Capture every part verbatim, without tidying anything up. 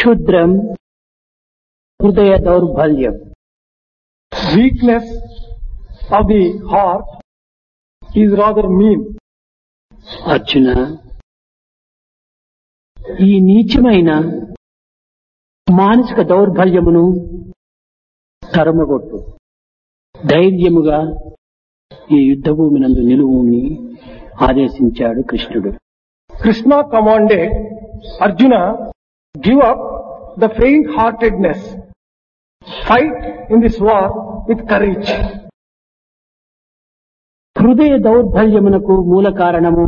క్షుద్రం హృదయ దౌర్బల్యం. Weakness of the heart is rather mean. Arjuna, ఈ నీచమైన మానసిక దౌర్బల్యమును తరమగొట్టు. ధైర్యముగా ఈ యుద్ధభూమి నందు నిలువుని ఆదేశించాడు కృష్ణుడు. Krishna commanded Arjuna, give up the faint-heartedness. Fight in this war with courage. హృదయ దౌర్బల్యమునకు మూల కారణము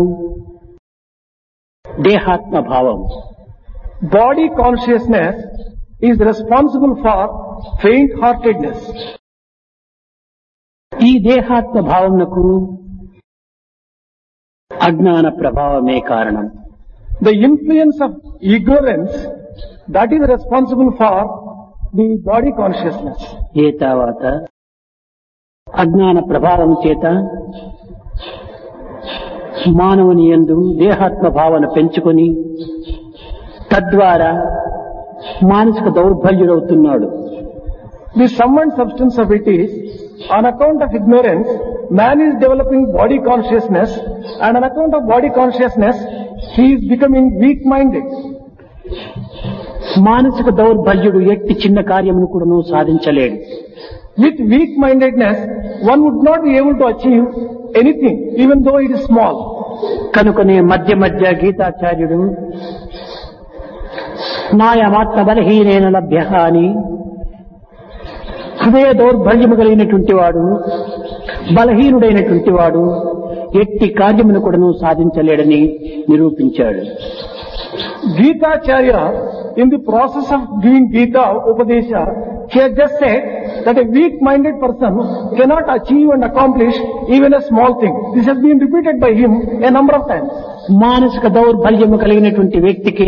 దేహాత్మ భావం. Body consciousness is responsible for faint-heartedness. ఈ దేహాత్మ భావమునకు అజ్ఞాన ప్రభావమే కారణం. The influence of ignorance, that is responsible for the body consciousness. ఏ తర్వాత అజ్ఞాన ప్రభావం చేత మానవుని యందు దేహాత్మ భావన పెంచుకొని తద్వారా మానసిక దౌర్బల్యుడవుతున్నాడు. The sum and substance of it is, on account of ignorance, man is developing body consciousness, and on account of body consciousness, he is becoming weak-minded. మానసిక దౌర్బల్యుడు ఎట్టి చిన్న కార్యమును కూడాను సాధించలేడు. With weak-mindedness, one would not be able to achieve anything, even though it is small. కనుకనే మధ్య మధ్య గీతాచార్యుడు నాయమాత్మ బలహీనేన లభ్య అని హృదయ దౌర్బల్యము కలిగినటువంటి వాడు, బలహీనుడైనటువంటి వాడు ఎట్టి కార్యమును కూడాను సాధించలేడని నిరూపించాడు. Gitacharya, in the process of giving Gita Upadesha, he has just said that a weak-minded person cannot achieve and accomplish even a small thing. This has been repeated by him a number of times. మానసిక దౌర్బల్యము కలిగినటువంటి వ్యక్తికి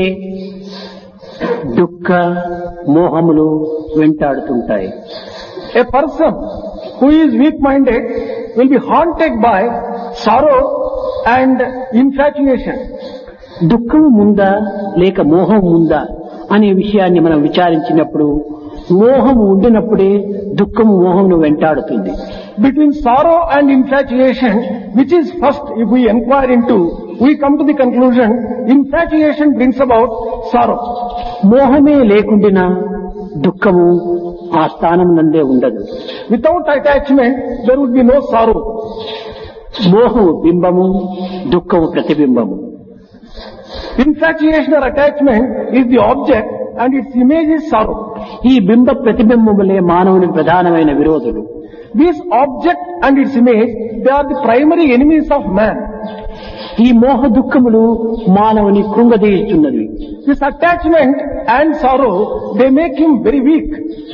దుఃఖ మోహములు వెంటాడుతుంటాయి. A person who is weak-minded will be haunted by sorrow and infatuation. దుఃఖము ముందా లేక మోహం ముందా అనే విషయాన్ని మనం విచారించినప్పుడు మోహము ఉండినప్పుడే దుఃఖము మోహమును వెంటాడుతుంది. Between sorrow and infatuation, which is first, if we inquire into, we come to the conclusion, infatuation brings about sorrow. మోహమే లేకుండినా దుఃఖము ఆ స్థానం నందే ఉండదు. Without attachment, there would be no sorrow. మోహము బింబము, దుఃఖము ప్రతిబింబము. Infatuation or attachment is the object and its image is sorrow. ఈ బింబ ప్రతిబింబములే మానవుని ప్రధానమైన విరోధులు. This object and its image, they are the primary enemies of man. ఈ మోహ దుఃఖములు మానవుని కృంగదీయుచున్నవి. This attachment and sorrow, they make him very weak.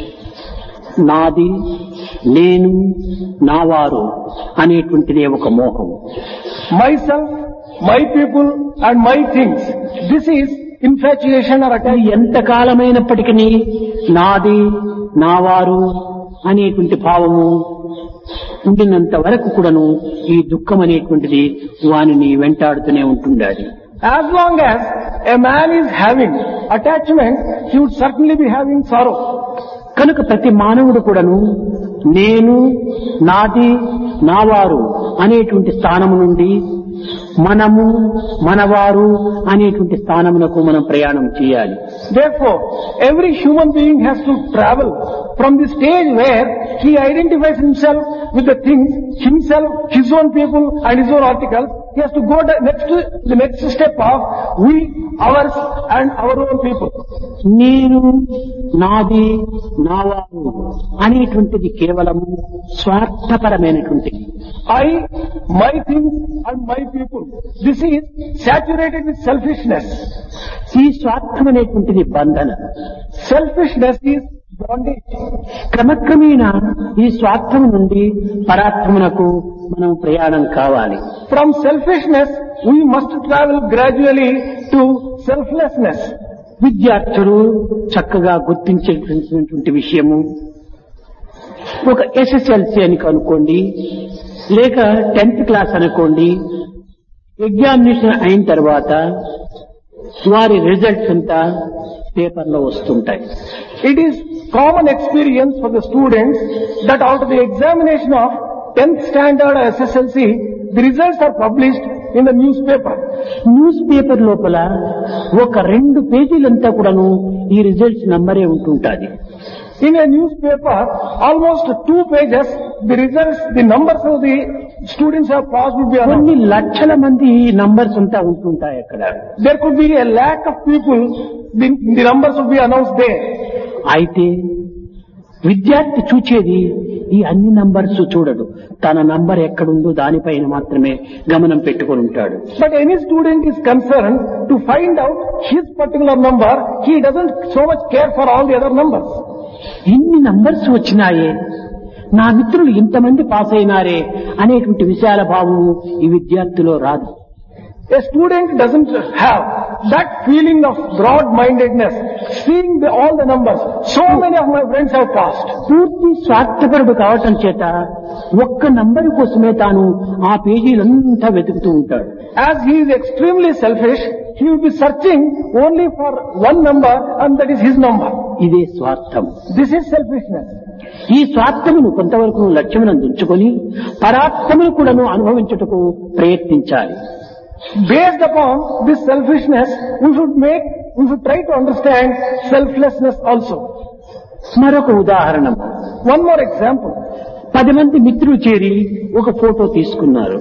నాది, నేను, నావారు అనేటువంటిదే ఒక మోహం. Myself, my people and my things. This is infatuation or attachment. ఎంత కాలమైనప్పటికీ నాది, నావారు అనేటువంటి భావము ఉండినంత వరకు కూడాను ఈ దుఃఖం అనేటువంటిది వానిని వెంటాడుతూనే ఉంటుండాలి. As long as a man is having attachment, he would certainly be having sorrow. కనుక ప్రతి మానవుడు కూడాను నేను, నాది, నావారు అనేటువంటి స్థానము నుండి మనము, మనవారు అనేటువంటి స్థానమునకు మనం ప్రయాణం చేయాలి. Therefore, every human being has to travel from the stage where he identifies himself with the things, himself, his own people and his own articles. He has to go the next, the next step of we, ours and our own people. నేను, నాది, నావారు అనేటువంటిది కేవలము స్వార్థపరమైనటువంటిది. I, my things and my people. This is saturated with selfishness. ఈ స్వార్థం అనేటువంటిది బంధన. Selfishness is bondage. క్రమక్రమేణా ఈ స్వార్థం నుండి పరార్థమునకు మనం ప్రయాణం కావాలి. From selfishness, we must travel gradually to selflessness. విద్యార్థులు చక్కగా గుర్తించేటువంటి విషయము ఒక ఎస్ఎస్ఎల్సి అని అనుకోండి, లేక టెన్త్ క్లాస్ అనుకోండి, ఎగ్జామినేషన్ అయిన తర్వాత వారి రిజల్ట్స్ అంతా పేపర్లో వస్తుంటాయి. It is common experience for the students that after the examination of tenth standard or S S L C, the results are published in the newspaper. News paper లోపల ఒక రెండు పేజీలంతా కూడాను ఈ రిజల్ట్స్ నంబరే ఉంటుంటాది. In a newspaper, almost two pages, the results, the numbers of the students have passed will be కొన్ని announced. లక్షల మంది నంబర్స్ అంతా ఉంటుంటాయి అక్కడ. There could be a lakh of people, the, the numbers will be announced there. అయితే విద్యార్థి చూచేది ఈ అన్ని నంబర్స్ చూడడు. తన నంబర్ ఎక్కడుందో దానిపైన మాత్రమే గమనం పెట్టుకొని ఉంటాడు. But any student is concerned to find out his particular number. He doesn't so much care for all the other numbers. ఇన్ని నంబర్స్ వచ్చినాయే, నా మిత్రులు ఇంతమంది పాస్ అయినారే అనేటువంటి విశాల భావము ఈ విద్యార్థిలో రాదు. A student doesn't have that feeling of broad-mindedness, seeing the, all the numbers. So many of my friends have passed. పూర్తి స్వార్థపరుడు కావటం చేత ఒక్క నంబర్ కోసమే తాను ఆ పేజీలంతా వెతుకుతూ ఉంటాడు. As he is extremely selfish, he will be searching only for one number and that is his number. ఇదే స్వార్థం. This is selfishness. ఈ స్వార్థమును కొంతవరకు లక్ష్యమునందు ఉంచుకొని పరార్థమును కూడాను అనుభవించుటకు ప్రయత్నించాలి. Based upon this selfishness, we should make, we should try to understand selflessness also. మరొక ఉదాహరణ, One more example. పది మంది మిత్రులు చేరి ఒక ఫోటో తీసుకున్నారు.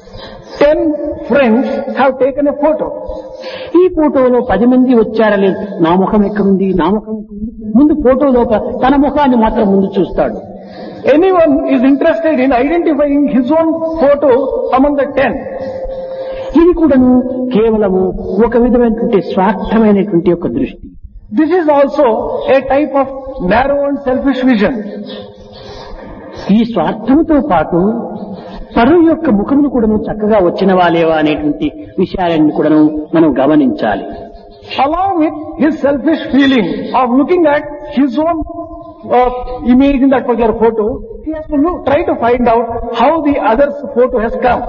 Ten friends have taken a photo. ఈ ఫోటోలో పది మంది వచ్చారా లేదు, నా ముఖం ఎక్కడుంది, నా ముఖం ఎక్కడుంది, ముందు ఫోటోలో తన ముఖాన్ని మాత్రం ముందు చూస్తాడు. Anyone is interested in identifying his own photo among the ten. ఇది కూడాను కేవలము ఒక విధమైనటువంటి స్వార్థమైనటువంటి ఒక దృష్టి. This is also a type of narrow and selfish vision. ఈ స్వార్థంతో పాటు పరువు యొక్క ముఖమును కూడాను చక్కగా వచ్చినవా లేవా అనేటువంటి విషయాలను కూడాను మనం గమనించాలి. Along with his selfish feeling of looking at his own uh, image in that particular photo, he has to look, try to find out how the other's photo has come.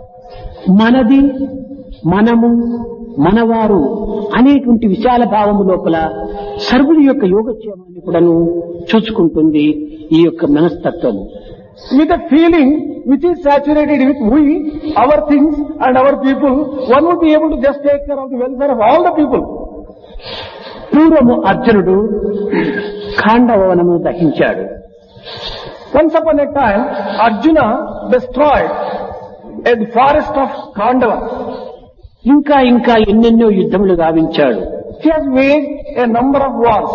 మనది, మనము, మనవారు అనేటువంటి విశాల భావము లోపల సర్వుని యొక్క యోగక్షేమాన్ని కూడాను చూసుకుంటుంది ఈ యొక్క మనస్తత్వము. With a feeling which is saturated with we, our things and our people, one would be able to just take care of the welfare of all the people. పూర్వము అర్జునుడు ఖాండవనము దహించాడు. Once upon a time, Arjuna destroyed a forest of Khandava. ఇంకా ఇంకా ఎన్నెన్నో యుద్ధములు గావించాడు. He has waged a number of wars.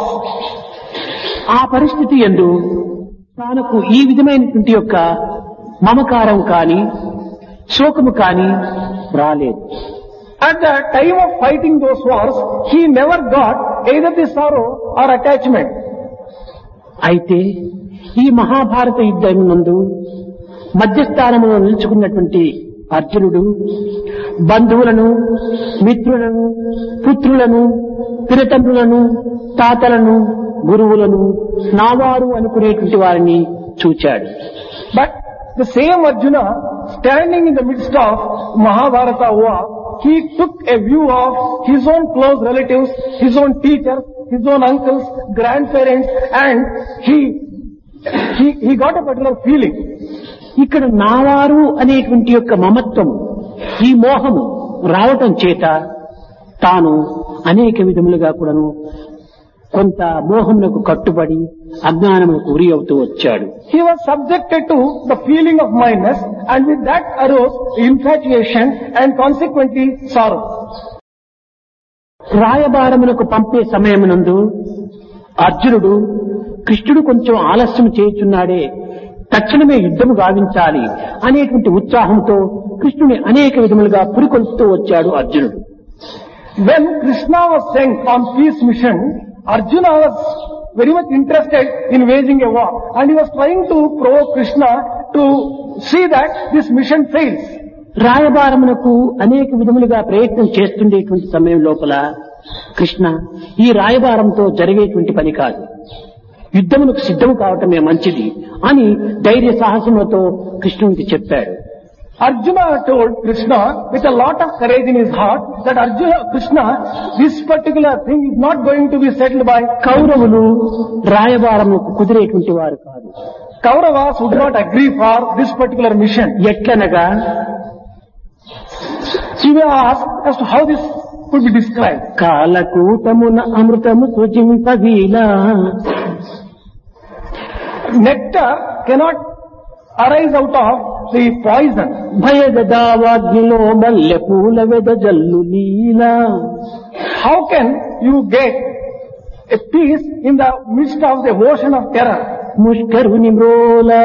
ఆ పరిస్థితి యందు తానకు ఈ విధమైనటువంటి యొక్క మమకారం కాని శోకము కాని రాలేదు. At the time of fighting those wars, he never got either the sorrow or attachment. అయితే ఈ మహాభారత యుద్ధం నందు మధ్యస్థానంలో నిలుచుకున్నటువంటి అర్జునుడు బంధువులను, మిత్రులను, పుత్రులను, పినతండ్రులను, తాతలను, గురువులను నావారు అనుకునేటువంటి వారిని చూచాడు. But the same Arjuna, standing in the midst of Mahabharata war, he took a view of his own close relatives, his own teachers, his own uncles, grandparents, and he he, he got a particular feeling. ఇక్కడ నావారు అనేటువంటి యొక్క మమత్వం, ఈ మోహము రావటం చేత తాను అనేక విధములుగా కూడాను కొంత మోహములకు కట్టుబడి అజ్ఞానములకు గురి అవుతూ వచ్చాడు. He was subjected to the feeling of minus, and with that arose infatuation and consequently sorrow. రాయబారములకు పంపే సమయమునందు అర్జునుడు కృష్ణుడు కొంచెం ఆలస్యం చేయుచున్నాడే, తక్షణమే యుద్ధము గావించాలి అనేటువంటి ఉత్సాహంతో కృష్ణుని అనేక విధములుగా పురికొల్పుతూ వచ్చాడు అర్జునుడు. When Krishna was sent on peace mission, Arjuna was very much interested in waging a war, and he was trying to provoke Krishna to see that this mission fails. రాయబారమునకు అనేక విధములుగా ప్రయత్నం చేస్తుండేటువంటి సమయం లోపల కృష్ణ, ఈ రాయబారంతో జరిగేటువంటి పని కాదు, యుద్ధమునకు సిద్ధము కావటమే మంచిది అని ధైర్య సాహసములతో కృష్ణునికి చెప్పాడు. Arjuna told Krishna with a lot of courage in his heart that Arjuna, Krishna, this particular thing is not going to be settled by కౌరవులు రాయబారము కుదిరేటువంటి వారు కాదు. Kauravas would not agree for this particular mission. ఎట్లనగా She may ask as to how this could be described. కాలకూటమున అమృతము సృజింపవీలా. Nectar cannot arise out of the poison. భయగదావాగ్నిలో మల్లె పూల వెద జల్లు లీలా. How can you get a peace in the midst of the ocean of terror? ముష్కరుని మ్రోలా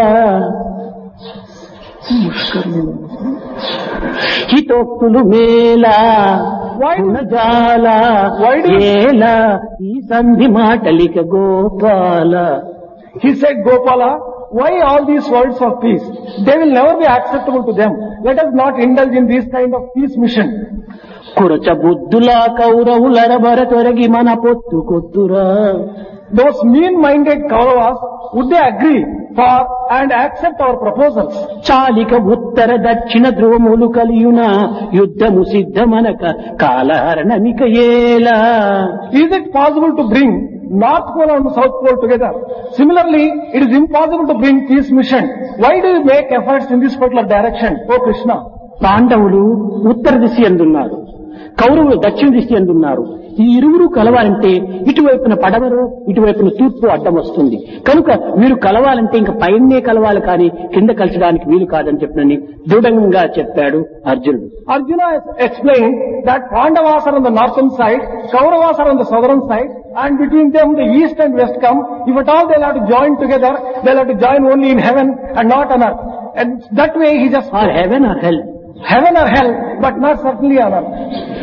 హితోక్తులు మేలా జాల ఏలా ఈ సంధి మాటలిక Gopala. He said, Gopala, why all these words of peace? They will never be acceptable to them. Let us not indulge in this kind of peace mission. కురచ బుద్ధులా కౌరవులరబర తొరగి మన పొత్తు కొత్తురా. Those mean-minded Kauravas, would they agree for and accept our proposals? చాలిక ఉత్తర దక్షిణ ధ్రువములు కలియున యుద్ధము సిద్ధమనక కాలహరణమిక ఏలా. Is it possible to bring North Pole and South Pole together? Similarly, it is impossible to bring peace mission. Why do you make efforts in this particular direction, O Krishna? పాండవులు ఉత్తర దిశ ఎందున్నారు, కౌరవులు దక్షిణ దిశ ఎందున్నారు. ఈ ఇరువురు కలవాలంటే ఇటువైపున పడవరు, ఇటువైపున తూర్పు అడ్డం వస్తుంది. కనుక మీరు కలవాలంటే ఇంకా పైనే కలవాలి కానీ కింద కలిసడానికి వీలు కాదని చెప్పినని దృఢంగా చెప్పాడు అర్జునుడు. Arjuna has explained that Pandavas are on the northern side, Kauravas are on the southern side, and between them the east and west come. If at all they'll have to join together, they'll have to join only in heaven and not on earth. And that way he just... Or heaven or hell. Heaven or hell, but not certainly on earth.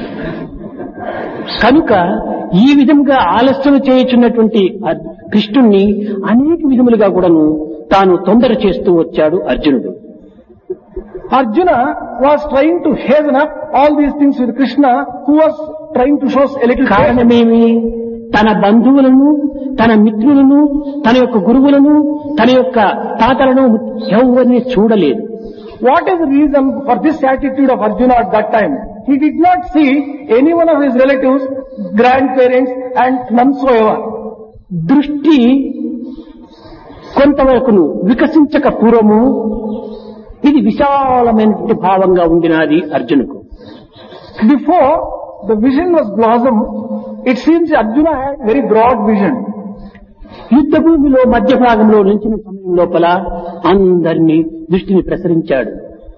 కనుక ఈ విధంగా ఆలస్యం చేయుచున్నటువంటి కృష్ణుణ్ణి అనేక విధములుగా కూడాను తాను తొందర చేస్తూ వచ్చాడు అర్జునుడు. Arjuna was trying to hasten up all these things with Krishna, who was trying to show a little... కారణమేమి? తన బంధువులను, తన మిత్రులను, తన యొక్క గురువులను, తన యొక్క తాతలను ఎవరిని చూడలేదు. What is the reason for this attitude of Arjuna at that time? He did not see any one of his relatives, grandparents and none so ever. దృష్టి కొంతవరకును వికసించక పూర్వము ఇది విశాలమైనటువంటి భావంగా ఉండినది అర్జునుకు. Before the vision was blossomed, it seems Arjuna had very broad vision. యుద్ధ భూమిలో మధ్య భాగంలో నిలిచిన సమయం లోపల అందరినీ దృష్టిని ప్రసరించాడు.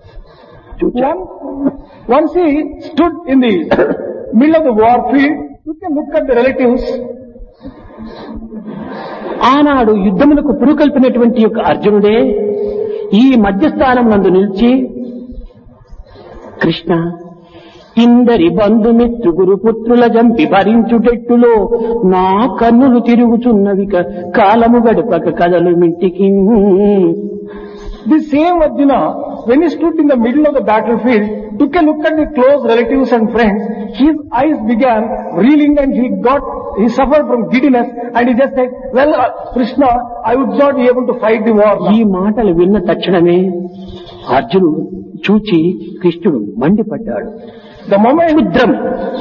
Once he stood in the middle of the war field, you can look at the relatives. ఆనాడు యుద్ధములకు పురుకల్పినటువంటి యొక్క అర్జునుడే ఈ మధ్యస్థానం నందు నిలిచి, కృష్ణ ఇందరి బంధుమిత్రు గురు పుత్రుల జంపి భరించుటెట్టులో నా కన్నులు తిరుగుచున్నవిక కాలము గడపక కదలు మింటికి. The same Arjuna, when he stood in the middle of the battlefield, took a look at the close relatives and friends. His eyes began reeling and he got, he suffered from giddiness and he just said, well, uh, Krishna, I would not be able to fight the war now. ఈ మాటలు విన్న తక్షణమే అర్జునుడు చూచి కృష్ణుడు మండిపడ్డాడు. The moment క్షుద్రం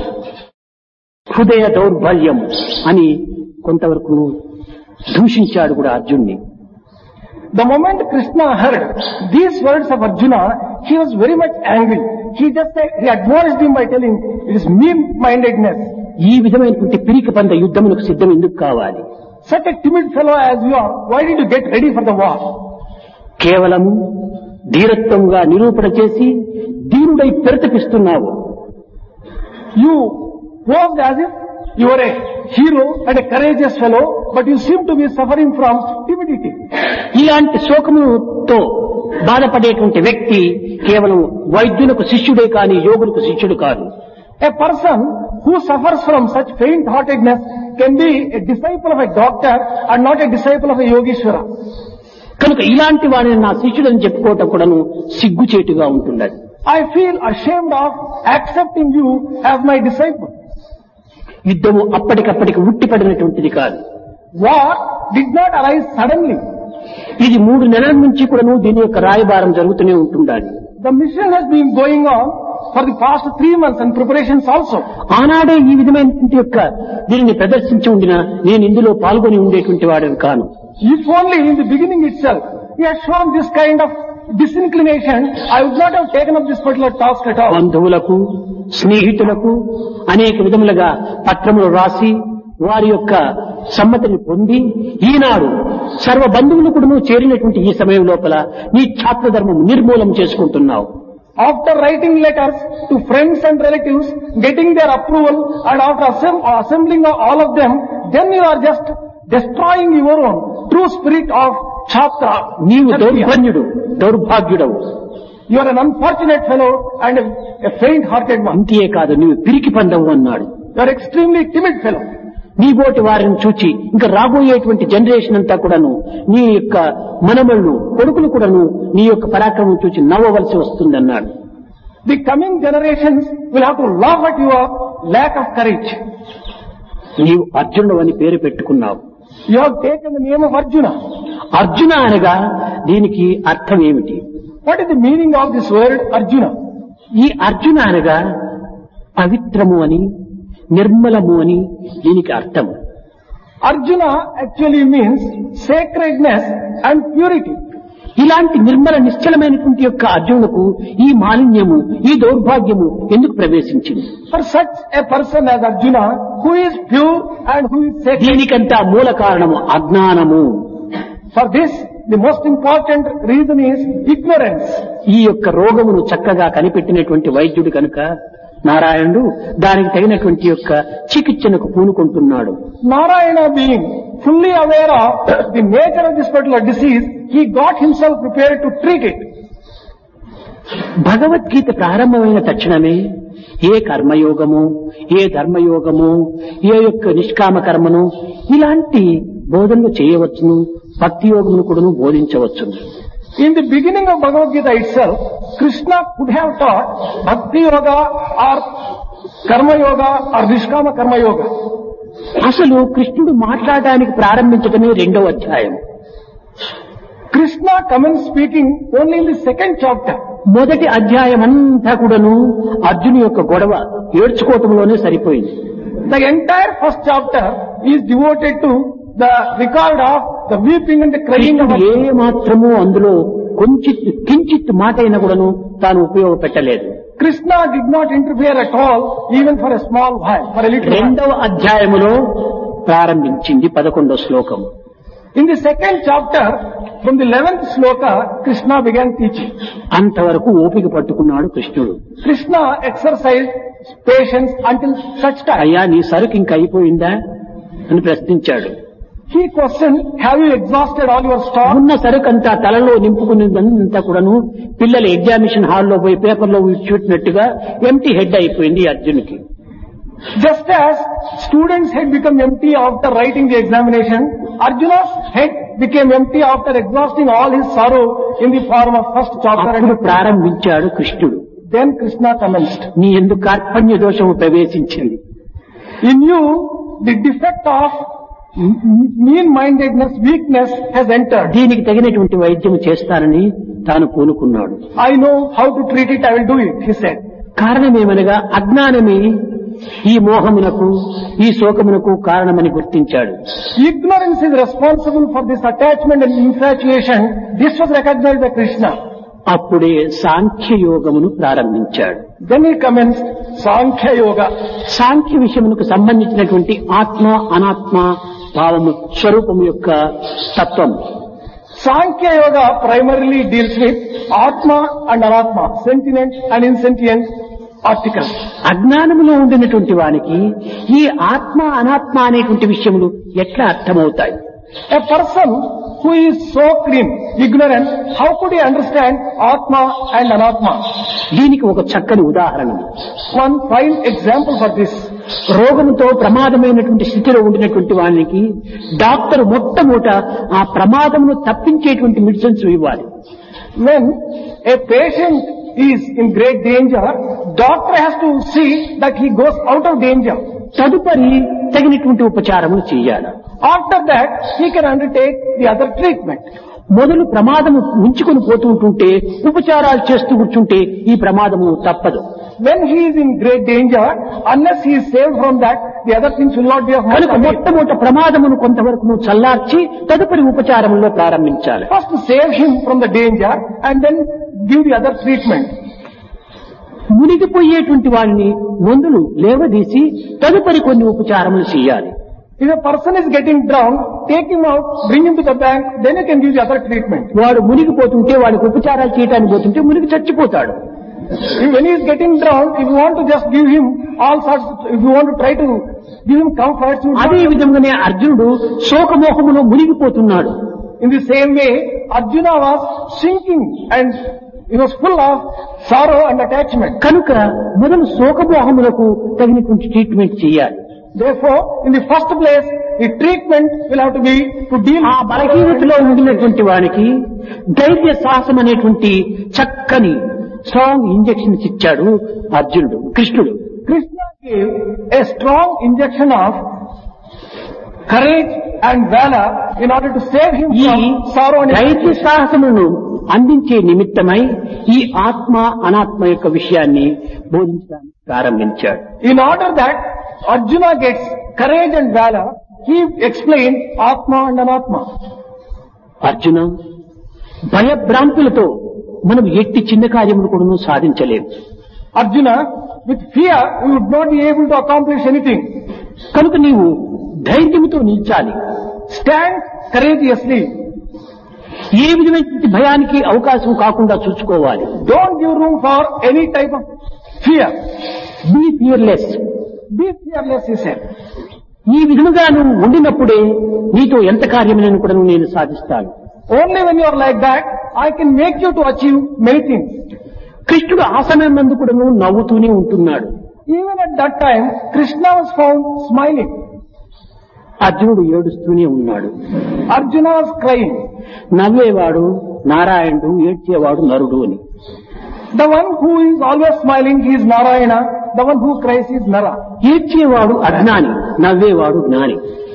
హృదయ దౌర్బల్యం అని కొంతవరకు దూషించాడు కూడా అర్జున్ని. The moment Krishna heard these words of Arjuna, he was very much angry. He just said, he admonished him by telling, it is mean-mindedness. ఈ విధమైనటువంటి పిరికి పంద యుద్ధములకు సిద్ధం ఎందుకు కావాలి? Such a timid fellow as you are, why did you get ready for the war? కేవలము ధీరత్వంగా నిరూపణ చేసి దీనుడై ప్రతిపిస్తున్నావు. You posed as if you are a hero and a courageous fellow, but you seem to be suffering from timidity. ఇలాంటి శోకముతో బాధపడేటువంటి వ్యక్తి కేవలం వైద్యులకు శిష్యుడే కాని యోగులకు శిష్యుడు కాదు. A person who suffers from such faint-heartedness can be a disciple of a doctor and not a disciple of a yogeshwara. కనుక ఇలాంటి వాడిని నా శిష్యుడని చెప్పుకోవటం కూడాను సిగ్గుచేటుగా ఉంటున్నది. I feel ashamed of accepting you as my disciple. యుద్ధము అప్పటికప్పటికి ఉట్టిపడినటువంటిది కాదు. War did not arise suddenly. ఇది మూడు నెలల నుంచి కూడాను దీని యొక్క రాయబారం జరుగుతూనే ఉంటుండాలి. The mission has been going on for the past three months and preparations also. ఆనాడే ఈ విధమైనటువంటి యొక్క దీనిని ప్రదర్శించి ఉండిన నేను ఇందులో పాల్గొని ఉండేటువంటి వాడిని కాను. If only in the beginning itself he has shown this kind of disinclination, I would not have taken up this particular task at all. బంధువులకు స్నేహితులకు అనేక విధములుగా పత్రములు రాసి వారి యొక్క సమ్మతిని పొంది ఈనాడు సర్వ బంధువులు కూడా చేరినటువంటి ఈ సమయం లోపల నీ ఛాత్ర ధర్మం నిర్మూలం చేసుకుంటున్నావు. After writing letters to friends and relatives, getting their approval, and after assemb- assembling all of them, then you are just destroying your own true spirit of Chhatra. నీవు దౌర్భాగ్యుడు, దౌర్భాగ్యుడవు. You are an unfortunate fellow and a, a faint-hearted one. అంతే కాదు, నీవు పిరికి పందవు అన్నాడు. You are extremely timid fellow. నీ బోటి వారిని చూచి ఇంకా రాబోయేటువంటి జనరేషన్ అంతా కూడాను నీ యొక్క మనమళ్ళు కొడుకులు కూడాను నీ యొక్క పరాక్రమం చూచి నవ్వవలసి వస్తుందన్నాడు. The coming generations will have to laugh at your lack of courage. నీవు అర్జునుడు అని పేరు పెట్టుకున్నావు. You have taken the name of Arjuna. Arjuna అనగా దీనికి అర్థం ఏమిటి? What is the meaning of this word Arjuna? ఈ అర్జున అనగా పవిత్రము అని, నిర్మలము అని దీనికి అర్థం. Arjuna actually means sacredness and purity. ఇలాంటి నిర్మల నిశ్చలమైనటువంటి యొక్క అర్జునులకు ఈ మాలిన్యము, ఈ దౌర్భాగ్యము ఎందుకు ప్రవేశించింది? For such a person as Arjuna, who is pure and who is sacred, దీనికంతా మూల కారణము అజ్ఞానము. for this the most important reason is ignorance. ఈ యొక్క రోగమును చక్కగా కనిపెట్టినటువంటి వైద్యుడు కనుక నారాయణుడు దానికి తగినటువంటి యొక్క చికిత్సకు పూనుకుంటున్నాడు. Narayana being fully aware of the nature of this particular disease, he got himself prepared to treat it. Bhagavad Gita ప్రారంభమైన తక్షణమే ఏ కర్మయోగము, ఏ ధర్మయోగము, ఏ యొక్క నిష్కామ కర్మను ఇలాంటి బోధనలు చేయవచ్చును, భక్తి యోగమును కూడా బోధించవచ్చును. In the beginning of Bhagavad Gita itself, Krishna could have taught Bhakti Yoga or Karma Yoga or Nishkama Karma Yoga. అసలు కృష్ణుడు మాట్లాడడానికి ప్రారంభించడమే రెండవ అధ్యాయం. Krishna commenced speaking only in the second chapter. మొదటి అధ్యాయం అంతా కూడాను అర్జును యొక్క గొడవ ఏడ్చుకోవటంలోనే సరిపోయింది. The entire first chapter is devoted to the record of the weeping and the crying of కృష్ణుడు Arjuna. ఏ మాత్రము అందులో కొంచిత్ కించిత్ మాట అయినా కూడాను తాను ఉపయోగపెట్టలేదు. Krishna did not interfere at all, even for a small while, for a little while. రెండవ అధ్యాయములో ప్రారంభించింది పదకొండవ శ్లోకం. In the second chapter, from the eleventh sloka, Krishna began teaching. అంతవరకు ఓపిక పట్టుకున్నాడు కృష్ణుడు. Krishna exercised patience until such time. అయ్యా నీ సరుకు ఇంక అయిపోయిందా అని ప్రశ్నించాడు. He questioned, have you exhausted all your stock? ఉన్న సరుకు అంతా తలలో నింపుకునేదంతా కూడాను పిల్లలు ఎగ్జామినేషన్ హాల్లో పోయి పేపర్లో చూసినట్టుగా ఎంటీ హెడ్ అయిపోయింది అర్జునుకి. Just as students' head become empty after writing the examination, Arjuna's head became empty after exhausting all his sorrow in the form of first chapter. అప్పుడు And ప్రారంభించాడు కృష్ణుడు. then Krishna commenced. నీ ఎందుకు కార్పణ్య దోషము ప్రవేశించింది. In you, the defect of mean-mindedness, weakness has entered. దీనికి తగినటువంటి వైద్యం చేస్తానని తాను పూనుకున్నాడు. I know how to treat it, I will do it, he said. కారణమేమనగా అజ్ఞానమే ఈ మోహమునకు, ఈ శోకమునకు కారణమని గుర్తించాడు. Ignorance is responsible for this attachment and infatuation. This was recognized by Krishna. అప్పుడే సాంఖ్య యోగమును ప్రారంభించాడు. Then he commenced Sankhya Yoga. సాంఖ్య విషయమునకు సంబంధించినటువంటి ఆత్మ అనాత్మ భావము స్వరూపము యొక్క తత్వం. Sankhya Yoga primarily deals with Atma and Anatma, sentient and insentient articles. అజ్ఞానములో ఉండినటువంటి వానికి ఈ ఆత్మ అనాత్మ అనేటువంటి విషయములు ఎట్లా అర్థమవుతాయి? A person who is so clean, ignorant, how could he understand Atma and Anatma? దీనికి ఒక చక్కని ఉదాహరణ. One fine example for this. రోగముతో ప్రమాదమైనటువంటి స్థితిలో ఉండినటువంటి వానికి డాక్టర్ మొట్టమొదట ఆ ప్రమాదమును తప్పించేటువంటి మెడిసిన్స్ ఇవ్వాలి. When a patient is in great danger, doctor has to see that he goes out of danger. తదుపరి తగినటువంటి ఉపచారములు చేయాలి. After that, he can undertake the other treatment. మొదలు ప్రమాదము ఉంచుకొని పోతూ ఉంటుంటే ఉపచారాలు చేస్తూ కూర్చుంటే ఈ ప్రమాదము తప్పదు. When he is in great danger, unless he is saved from that, the other things will not be of much కనుక avail. మొట్టమొదట ప్రమాదమును కొంతవరకు చల్లార్చి తదుపరి ఉపచారంలో ప్రారంభించాలి. First save him from the danger and then give the other treatment. మునిగిపోయేటువంటి వాడిని మందులు లేవదీసి తదుపరి కొన్ని ఉపచారములు చేయాలి. If a person is getting drowned, take him out, bring him to the bank, then you can give the other treatment. వాడు మునిగిపోతుంటే వాడికి ఉపచారాలు చేయడానికి పోతుంటే మునిగి చచ్చిపోతాడు. If when he is getting drowned, if you want to just give him all sorts, if you want to try to give him comfort, you అదే విధంగానే అర్జునుడు శోకమోహములో మునిగిపోతున్నాడు. in the same way, Arjuna was sinking and he was full of sorrow and attachment. కనుక మొదలు శోకమోహములకు తగినటువంటి treatment చేయాలి. Therefore, in the first place, the treatment will have to be to deal ఆ బలహీనతలో ఉండినటువంటి వానికి ధైర్య సాహసం అనేటువంటి చక్కని స్ట్రాంగ్ ఇంజెక్షన్స్ ఇచ్చాడు అర్జునుడు కృష్ణుడు. Krishna gave a strong injection of courage and valor in order to save him ఈ from sorrow and ధైర్య సాహసములను అందించే నిమిత్తమై ఈ ఆత్మ అనాత్మ యొక్క విషయాన్ని బోధించడానికి ప్రారంభించాడు. in order that Arjuna gets courage and valor, he explained Atma and Anatma. Arjuna భయభ్రాంతులతో మనం ఎట్టి చిన్న కార్యములు కూడా సాధించలేము. Arjuna, with fear, we would not be able to accomplish anything. కనుక నీవు ధైర్యముతో నిల్చాలి. Stand courageously. ఏ విధమైన భయానికి అవకాశం కాకుండా చూసుకోవాలి. Don't give room for any type of fear. Be fearless. Be fearless, he said. ఈ విధముగా నువ్వు ఉండినప్పుడే నీతో ఎంత కార్యములను కూడా నేను సాధిస్తాను. Only when you are like that, I can make you to achieve many things. కృష్ణుడు ఆ సమయం నందు కూడా నవ్వుతూనే ఉంటున్నాడు. Even at that time, Krishna was found smiling. అర్జునుడు ఏడుస్తూనే ఉన్నాడు. Arjuna was crying. నవ్వేవాడు నారాయణుడు, ఏడ్చేవాడు నరుడు అని. The one who is always smiling, he is Narayana. The one who cries is Nara. ఏడ్చేవాడు అజ్ఞాని, నవ్వేవాడు జ్ఞాని.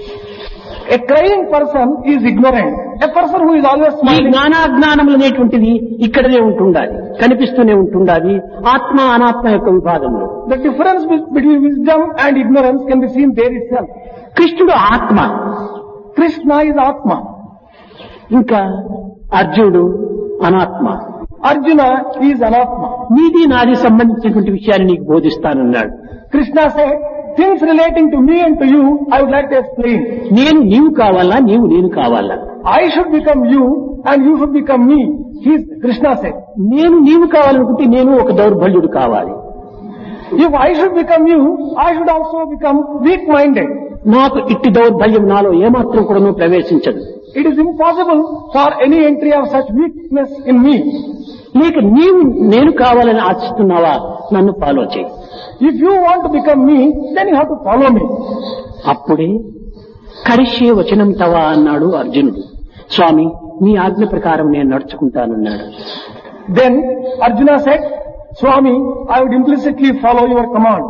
A crying person is ignorant. A person who is always ఈ smiling. జ్ఞానాజ్ఞానములు అనేటువంటిది ఇక్కడనే ఉంటుండాలి, కనిపిస్తూనే ఉంటుండాలి ఆత్మ అనాత్మ యొక్క విభాగంలో. The difference be- between wisdom and ignorance can be seen there itself. కృష్ణుడు ఆత్మ, Krishna is Atma. ఇంకా అర్జునుడు అనాత్మ. Arjuna is Anatma. నీది నాది సంబంధించినటువంటి విషయాన్ని నీకు బోధిస్తానన్నాడు. Krishna said, things relating to me and to you, I would like to explain. నేను నీవు కావాలా, నీవు నేను కావాలా? I should become you and you should become me. He, Krishna said. నేను నీవు కావాలనుకుంటే నేను ఒక దౌర్బల్యుడు కావాలి. If I should become you, I should also become weak-minded. నాకు ఇట్టి దౌర్బల్యం నాలో ఏమాత్రం కూడా ప్రవేశించదు. It is impossible for any entry of such weakness in me. నీకు నీవు నేను కావాలని ఆశిస్తున్నావా, నన్ను ఫాలో చేయి. If you want to become me, then you have to follow me. అప్పుడే కరిష్యే వచనం తవా అన్నాడు అర్జునుడు. స్వామి మీ ఆజ్ఞ ప్రకారం నేను నడుచుకుంటానన్నాడు. Then Arjuna said, Swami, I would implicitly follow your command.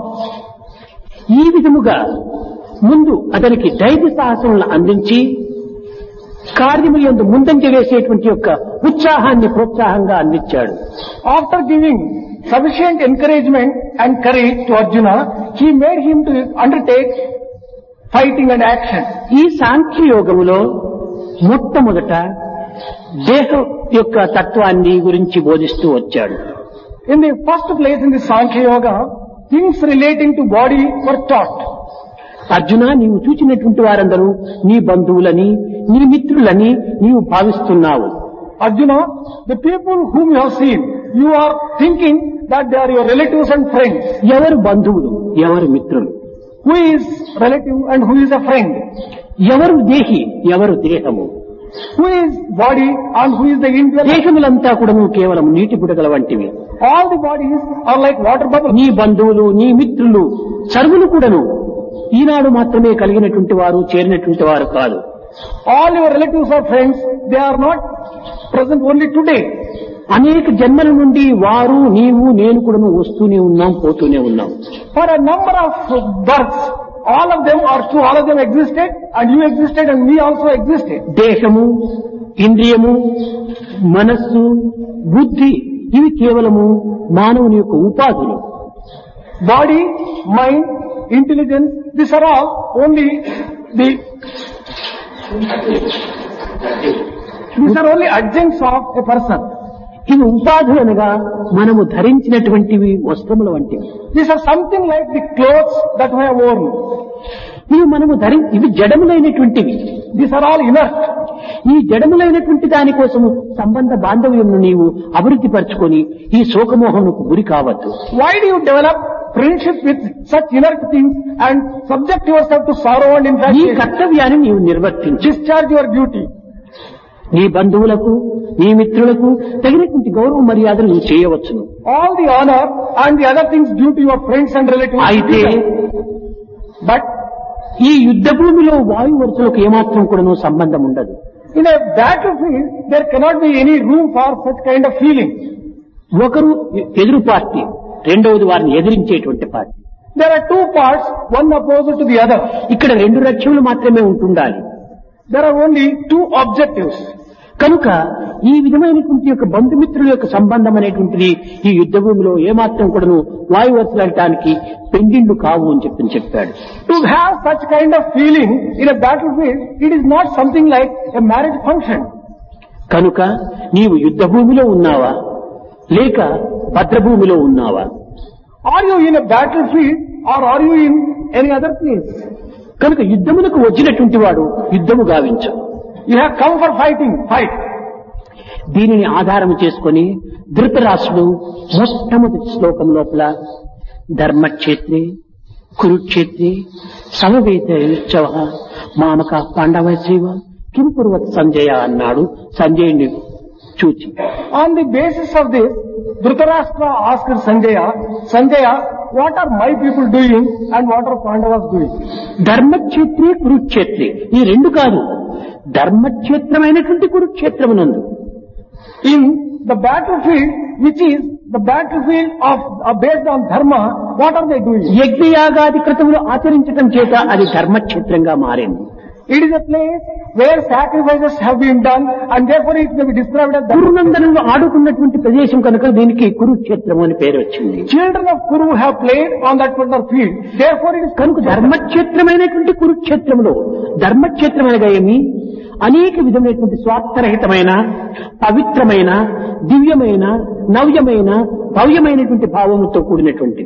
ఈ విధముగా ముందు అతనికి ధైర్య సాహసములను అందించి కార్యముల యందు ముందంజ వేసేటువంటి యొక్క ఉత్సాహాన్ని ప్రోత్సాహంగా అందించాడు. After giving sufficient encouragement and courage to Arjuna, he made him to undertake fighting and action. ఈ సాంఖ్య యోగములో మొట్టమొదట దేహ యొక్క తత్వాన్ని గురించి బోధిస్తూ వచ్చాడు. In the first place in the Sankhya Yoga, things relating to body were taught. Arjuna నీవు చూచినటువంటి వారందరూ నీ బంధువులని నీ మిత్రులని నీవు భావిస్తున్నావు. Arjuna, the people whom you have seen, you are thinking that they are your relatives and friends. ఎవరు బంధువులు, ఎవరు మిత్రులు? Who is relative and who is a friend? ఎవరు దేహి, ఎవరు దేహము? Who is body and who is the individual? దేహములంతా కూడా కేవలం నీటి బుడగల వంటివి. All the bodies are like water bubbles. నీ బంధువులు నీ మిత్రులు సర్వులు కూడాను ఈనాడు మాత్రమే కలిగినటువంటి వారు, చేరినటువంటి వారు కాదు. All your relatives or friends, they are not present only today. అనేక జన్మల నుండి వారు నీవు నేను కూడాను వస్తూనే ఉన్నాం, పోతూనే ఉన్నాం. For a number of births, all of them are true, all of them existed and you existed and me also existed. దేహము ఇంద్రియము, మనస్సు, బుద్ధి ఇవి కేవలము మానవుని యొక్క ఉపాధులు. Body, mind, intelligence, these are all only the these are only adjuncts of a person. ఇవి ఉపాధులు అనగా మనము ధరించినటువంటివి వస్త్రముల వంటివి. These are something like the clothes that we have worn. ఇవి మనము ధరి ఇవి జడములైనటువంటివి. These are all inert. ఈ జడములైనటువంటి దానికోసము సంబంధ బాంధవ్యమును నీవు అభివృద్ధి పరచుకొని ఈ శోకమోహముకు గురి కావద్దు. Why do you develop friendship with such inert things and subject yourself to sorrow and ఈ infatuation? కర్తవ్యాన్ని నీవు నిర్వర్తించు. Discharge your duty. నీ బంధువులకు, నీ మిత్రులకు తగినటువంటి గౌరవ మర్యాదలు నువ్వు చేయవచ్చును. All the honor and the other things due to your friends and relatives. అయితే But ఈ యుద్ధ భూమిలో వాయు వరుసలకు ఏమాత్రం కూడా సంబంధం ఉండదు. in a battlefield, there cannot be any room for such kind of feeling. ఒకరు ఎదురు పార్టీ, రెండవది వారిని ఎదిరించేటువంటి party. There are two parts, one opposite to the other. ఇక్కడ రెండు లక్ష్యములు మాత్రమే ఉంటుండాలి. There are only two objectives. కనుక ఈ విధమైనటువంటి యొక్క బంధుమిత్రుల యొక్క సంబంధం అనేటువంటిది ఈ యుద్ధ భూమిలో ఏమాత్రం కూడాను వాయు వరుసలాడటానికి పెండిండు కావు అని చెప్పి చెప్పాడు. To have such kind of feeling in a battlefield, it is not something like a marriage function. కనుక నీవు యుద్ధ భూమిలో ఉన్నావా లేక భద్రభూమిలో ఉన్నావా? Are you in a battlefield or are you in any other place? కనుక యుద్ధమునకు వచ్చినటువంటి వాడు యుద్ధము గావించు. You have come for fighting, fight. దీనిని ఆధారం చేసుకొని ధృతరాష్ట్రుడు మొట్టమొదటి శ్లోకం లోపల ధర్మక్షేత్రే కురుక్షేత్రే సమవేత ఉత్సవ మామక పాండవ శివ కిం కుర్వత్ సంజయ అన్నాడు సంజయుని చూచి. On the basis of this, Dhritarashtra asked Sanjaya, Sanjaya, what are my people doing and what are Pandavas doing? ధర్మక్షేత్రే కురుక్షేత్రే ఈ రెండు కాదు, ధర్మక్షేత్రమైనటువంటి కురుక్షేత్రమునందు In the battlefield, which is the battlefield of uh, based on dharma, what are they doing? యజ్ఞయాగాది క్రతువులు ఆచరించటం చేత అది ధర్మక్షేత్రంగా మారింది. It is a place where sacrifices have been done and therefore it may be described as dharma. కురునందనులు ఆడుకున్నటువంటి ప్రదేశం కనుక దీనికి కురుక్షేత్రం అని పేరు వచ్చింది. Children of Kuru have played on that particular field. Therefore it is కనుక ధర్మక్షేత్రమైనటువంటి కురుక్షేత్రంలో ధర్మక్షేత్రమైనగా ఏమి అనేక విధమైనటువంటి స్వార్థరహితమైన పవిత్రమైన దివ్యమైన నవ్యమైన భవ్యమైనటువంటి భావముతో కూడినటువంటిది.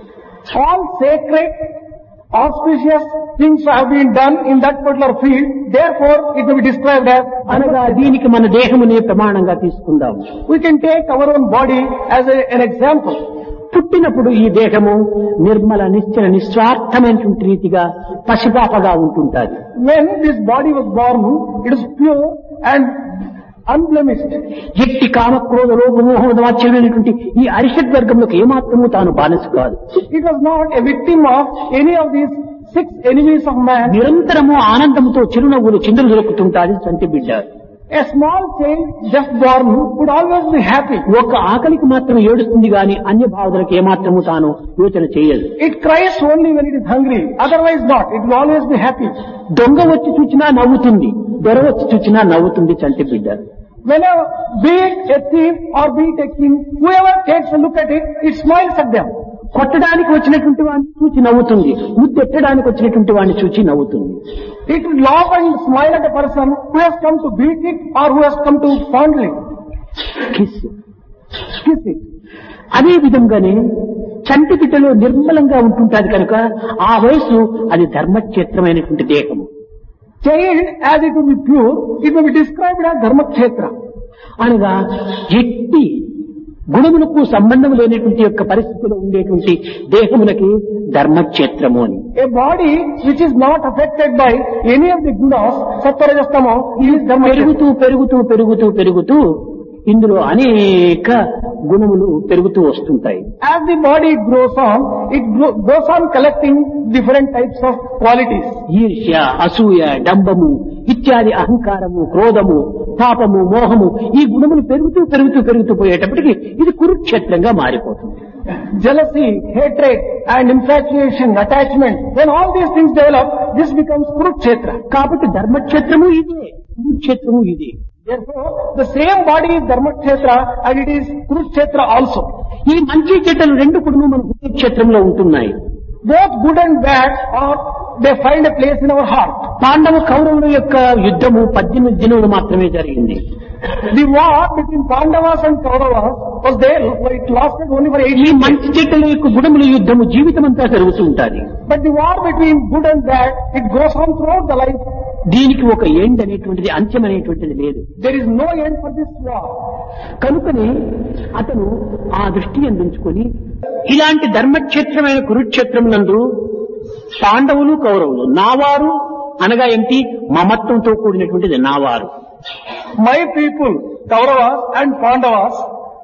all sacred, auspicious things have been done in that particular field. Therefore it may be described as అనగా దీనికి మన దేహమునే ప్రమాణంగా తీసుకుందాం. we can take our own body as a, an example. పుట్టినప్పుడు ఈ దేహము నిర్మల నిశ్చల నిస్వార్థమైనటువంటి రీతిగా పసిపాపగా ఉంటుంటాది. When this body was born, it is pure and unblemished. ఎట్టి కామక్రోధ లోపమోహమైనటువంటి ఈ అరిషడ్ వర్గంలోకి ఏమాత్రము తాను బానిస కాదు. It was not a victim of any of these six enemies of man. నిరంతరము ఆనందముతో చిరునవ్వులు చిందులు దొరుకుతుంటాది చంటి బిడ్డ. A small child just born would always be happy. ఒక్క ఆకలికి మాత్రం ఏడుస్తుంది గాని అన్య భావనలకు ఏమాత్రము తాను యోచన చేయదు. It cries only when it is hungry. Otherwise not. It will always be happy. దొంగ వచ్చి చూచినా నవ్వుతుంది, దొర వచ్చి చూచినా నవ్వుతుంది చంటి బిడ్డ. Whenever, be it a thief or be it a king, whoever takes a look at it, it smiles at them. కొట్టడానికి వచ్చినటువంటి వాడిని చూచి నవ్వుతుంది, ముద్దెట్టడానికి వచ్చినటువంటి వాడిని చూచి నవ్వుతుంది. It will laugh and smile at a person who has come to beat it or who has come to fondle it. Kiss Kiss it. అదే విధంగానే చంటి బిడ్డలో నిర్మలంగా ఉంటుంటాది కనుక ఆ వయసు అది ధర్మక్షేత్రమైనటువంటి దేహము. Child, as it will be pure, it will be described as Dharmakshetra. అనగా ఎట్టి గుణములకు సంబంధం లేనటువంటి యొక్క పరిస్థితిలో ఉండేటువంటి దేహములకి ధర్మక్షేత్రము అని. A body which is not affected by any of the gunas, sattva rajas tamo, is Dharmakshetra. పెరుగుతూ పెరుగుతూ పెరుగుతూ పెరుగుతూ ఇందులో అనేక గుణములు పెరుగుతూ వస్తుంటాయి. As the body grows on, it gro- goes on collecting different types of qualities. ఈర్ష్య, అసూయ, డంబము ఇత్యాది అహంకారము, క్రోధము, తాపము, మోహము ఈ గుణములు పెరుగుతూ పెరుగుతూ పెరుగుతూ పోయేటప్పటికి ఇది కురుక్షేత్రంగా మారిపోతుంది. Jealousy, hatred and infatuation, attachment, when all these things develop, this becomes Kurukshetra. కాబట్టి ధర్మక్షేత్రము ఇదే, కురుక్షేత్రము ఇదే. Therefore, the same body is Dharmakshetra and it is Kurukshetra also. ఈ మంచి చెడ్డలు రెండు కూడా మన హృదయ క్షేత్రంలో ఉంటున్నాయి. Both good and bad are, they find a place in our heart. పాండవ కౌరవుల యొక్క యుద్ధము పద్దెనిమిది దినములు మాత్రమే జరిగింది. The war between Pandavas and Kauravas was there, but it lasted only for eight ఈ years. మంచి చెడ్డల యొక్క గుణముల యుద్ధము జీవితం అంతా జరుగుతూ ఉంటుంది. But the war between good and bad, it goes on throughout the life. దీనికి ఒక ఎండ్ అనేటువంటిది, అంత్యం అనేటువంటిది లేదు. There is no end for this war. కనుకనే అతను ఆ దృష్టి అందించుకొని ఇలాంటి ధర్మక్షేత్రమైన కురుక్షేత్రం నందు పాండవులు కౌరవులు నావారు అనగా ఏంటి, మమత్వంతో కూడినటువంటిది నావారు. My people, Kauravas and Pandavas,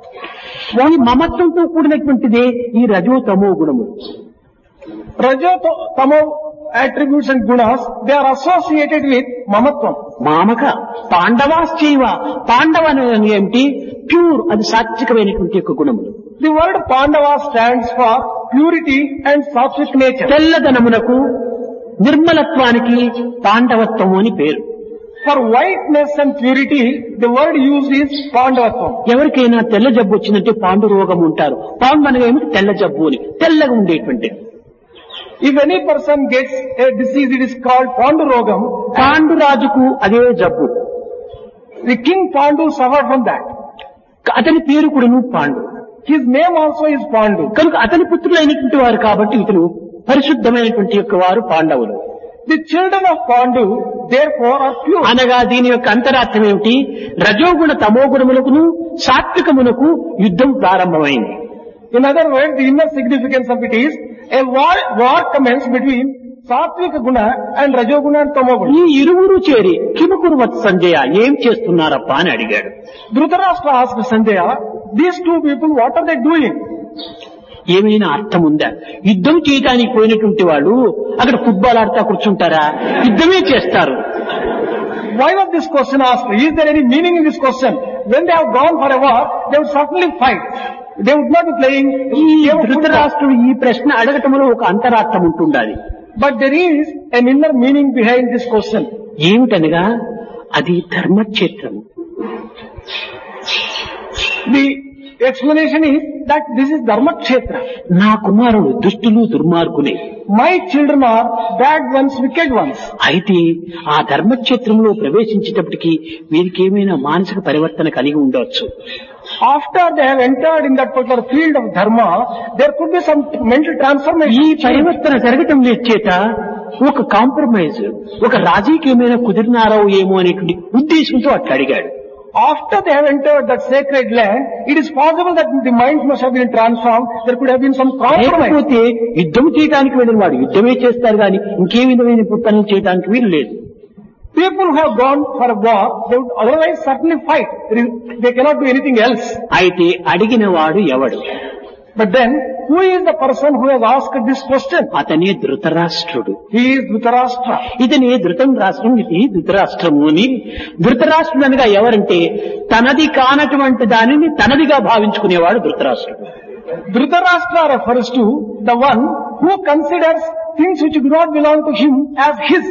ఈ మమత్వంతో కూడినటువంటిదే ఈ రజో తమో గుణములు. Rajo, Tamo attributes and gunas, they are associated with Mamatvam. మామక పాండవాశ్చైవ, పాండవ అనేది ఏమిటి, ప్యూర్, అది సాత్వికమైనటువంటి యొక్క గుణములు. The word Pandava stands for purity and sattvic nature. తెల్లదనమునకు నిర్మలత్వానికి పాండవత్వము అని పేరు. For whiteness and purity, the word used is Pandavatvam. ఎవరికైనా తెల్ల జబ్బు వచ్చిందంటే పాండు రోగం ఉంటారు. పాండు అనగా ఏమిటి, తెల్ల జబ్బు అని, తెల్లగా ఉండేటువంటి. If any person gets a disease, it is called Pandurogam. Pandu రాజుకు అదే జబ్బు. The king Pandu suffered from that. అతని పేరు కూడాను Pandu. His name also is Pandu. కనుక అతని పుత్రులైనటువంటి వారు కాబట్టి ఇతను పరిశుద్ధమైనటువంటి యొక్క వారు పాండవులు. The children of Pandu, therefore, are pure. అనగా దీని యొక్క అంతరార్థం ఏమిటి, రజోగుణ తమోగుణములకును సాత్వికమునకు యుద్ధం ప్రారంభమైంది. In other words, the inner significance of it is, a war, war commenced between Satvika Guna and Rajoguna and Tamoguna. ఈ ఇరువురు చేరి కిముకురువత్ సంజయ, ఏం చేస్తున్నారప్పా అని అడిగాడు. Dhritarashtra asked Sanjaya, these two people, what are they doing? ఏమైనా అర్థం ఉందా? యుద్ధం చేయడానికి పోయినటువంటి వాళ్ళు అక్కడ ఫుట్బాల్ ఆడుతా కూర్చుంటారా? యుద్ధమే చేస్తారు. Why was this question asked? Is there any meaning in this question? When they have gone for a war, they would certainly fight. They would not be playing. ఈ ధృతరాష్ట్రుడు ఈ ప్రశ్న అడగటంలో ఒక అంతరార్థం ఉంటుండాలి. But there is an inner meaning behind this question. ఏమిటనగా అది Dharmakshetram. The explanation is that this is Dharma Kshetra. నా కుమారుడు దుష్టులు దుర్మార్గులే. My children are bad ones, wicked ones. అయితే ఆ ధర్మక్షేత్రంలో ప్రవేశించేటప్పటికి వీరికి ఏమైనా మానసిక పరివర్తన కలిగి ఉండవచ్చు. After they have entered in that particular field of dharma, there could be some mental transformation. ఈ పరివర్తన జరగటం చేత ఒక కాంప్రమైజ్, ఒక రాజకీయమైన కుదిరినారో ఏమో అనేటువంటి ఉద్దేశంతో అట్లా అడిగాడు. After they have entered that sacred land, it is possible that the minds must have been transformed. There could have been some compromise. లేకపోతే యుద్ధం చేయడానికి వెళ్ళిన వాడు యుద్ధమే చేస్తారు కానీ ఇంకే విధమైన పనులు చేయడానికి వీలు లేదు. People who have gone for a war, they would otherwise certainly fight. They cannot do anything else. అయితే అడిగిన వాడు ఎవడు? But then, who is the person who has asked this question? అతనే ధృతరాష్ట్రుడు. He is Dhritarashtra. ఇతనే ధృతం రాష్ట్రం, ఇది ధృతరాష్ట్రము అని. ధృతరాష్ట్రుడు అనగా ఎవరంటే తనది కానటువంటి దానిని తనదిగా భావించుకునేవాడు ధృతరాష్ట్రుడు. Dhritarashtra refers to the one who considers things which do not belong to him as his.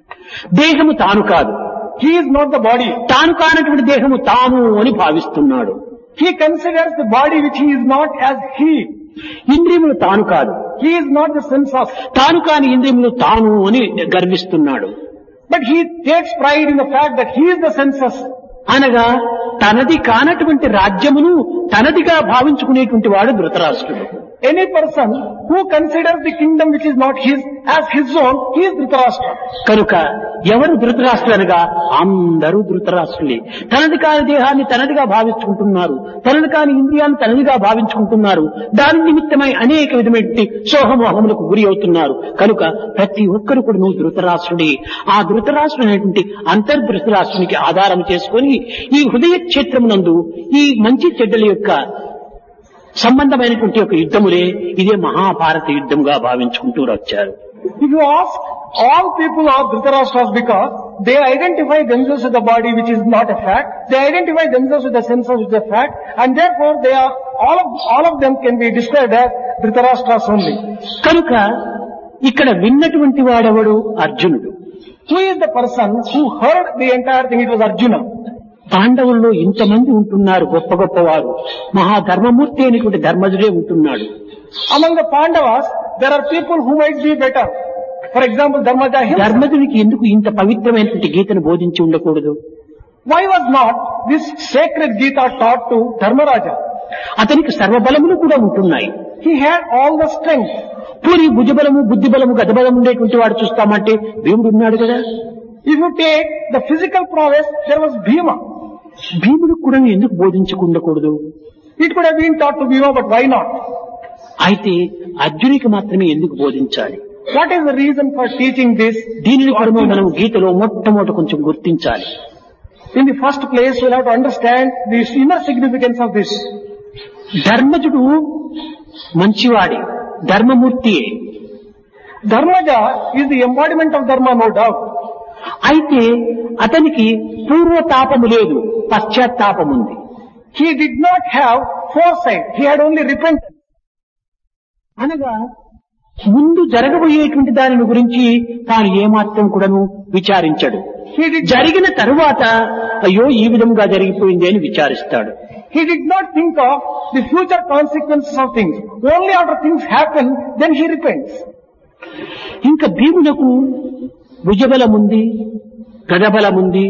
దేహము తాను కాదు. He is not the body. తాను కానటువంటి దేహము తాను అని భావిస్తున్నాడు. He considers the body which he is not as he. ఇంద్రియములు తాను కాదు. He is not the senses. తాను కాని ఇంద్రియములు తాను అని గర్విస్తున్నాడు. But he takes pride in the fact that he is the senses. అనగా తనది కానటువంటి రాజ్యమును తనదిగా భావించుకునేటువంటి వాడు ధృతరాష్ట్రుడు. Any person who considers the kingdom which is not his as his own, he is Dhritarashtra. కనుక ఎవరు ధృతరాష్ట్రులు అనగా అందరూ ధృతరాష్ట్రులే. తనది కాని దేహాన్ని తనదిగా భావించుకుంటున్నారు, తనది కాని ఇంద్రియాన్ని తనదిగా భావించుకుంటున్నారు. దాని నిమిత్తమై అనేక విధమైన సోహమోహములకు గురి అవుతున్నారు. కనుక ప్రతి ఒక్కరు కూడా నువ్వు ధృతరాష్ట్రుడే. ఆ ధృతరాష్ట్రుడు అనేటువంటి అంతర్ధృతరాష్ట్రునికి ఆధారం చేసుకొని ఈ హృదయ క్షేత్రమునందు ఈ మంచి చెడ్డల యొక్క సంబంధమైనటువంటి ఒక యుద్ధములే ఇదే మహాభారత యుద్ధంగా భావించుకుంటూ వచ్చారు. If you ask, all people are Dhritarashtras because they identify themselves with the body which is not a fact, they identify themselves with the senses which is a fact, and therefore they are, all of, all of them can be described as Dhritarashtras only. కనుక ఇక్కడ విన్నటువంటి వాడెవడు? అర్జునుడు. Who is the person who heard the entire thing? It was Arjuna. పాండవుల్లో ఇంతమంది ఉంటున్నారు గొప్ప గొప్పవారు. మహాధర్మమూర్తి అయినటువంటి ధర్మజుడే ఉంటున్నాడు. Among the Pandavas, there are people who might be better. For example, Dharmaja himself. ధర్మజునికి ఎందుకు ఇంత పవిత్రమైనటువంటి గీతను బోధించి ఉండకూడదు? Why was not this sacred Gita taught to Dharmaraja? అతనికి సర్వబలములు కూడా ఉంటున్నాయి. He had all the strength. Puri భుజబలము బుద్ధిబలము గతబలం ఉండేటువంటి వాడు చూస్తామంటే భీముడు ఉన్నాడు కదా. If you take the physical prowess, there was Bhima. భీముడు కూడా ఎందుకు బోధించకుండకూడదు? It could have been taught to Bhima, but why not? అయితే అర్జునికి మాత్రమే ఎందుకు బోధించాలి? What is the reason for teaching this? దీనిని కూడా మనం గీతలో మొట్టమొదట కొంచెం గుర్తించాలి. In the first place, we'll have to understand the inner significance of this. ధర్మజుడు మంచివాడే, ధర్మమూర్తియే. Dharmaja is the embodiment of Dharma, no doubt. అయితే అతనికి పూర్వతాపము లేదు, పశ్చాత్తాపం ఉంది. He did not have foresight. He had only repentance. అనగా ముందు జరగబోయేటువంటి దానిని గురించి తాను ఏమాత్రం కూడాను విచారించడు. He did, జరిగిన తరువాత అయ్యో ఈ విధంగా జరిగిపోయింది అని విచారిస్తాడు. he did not think of the future consequences of things. Only after things happen, then he repents. ఇంకా భీమునకు భుజబలముంది, గదబలముంది,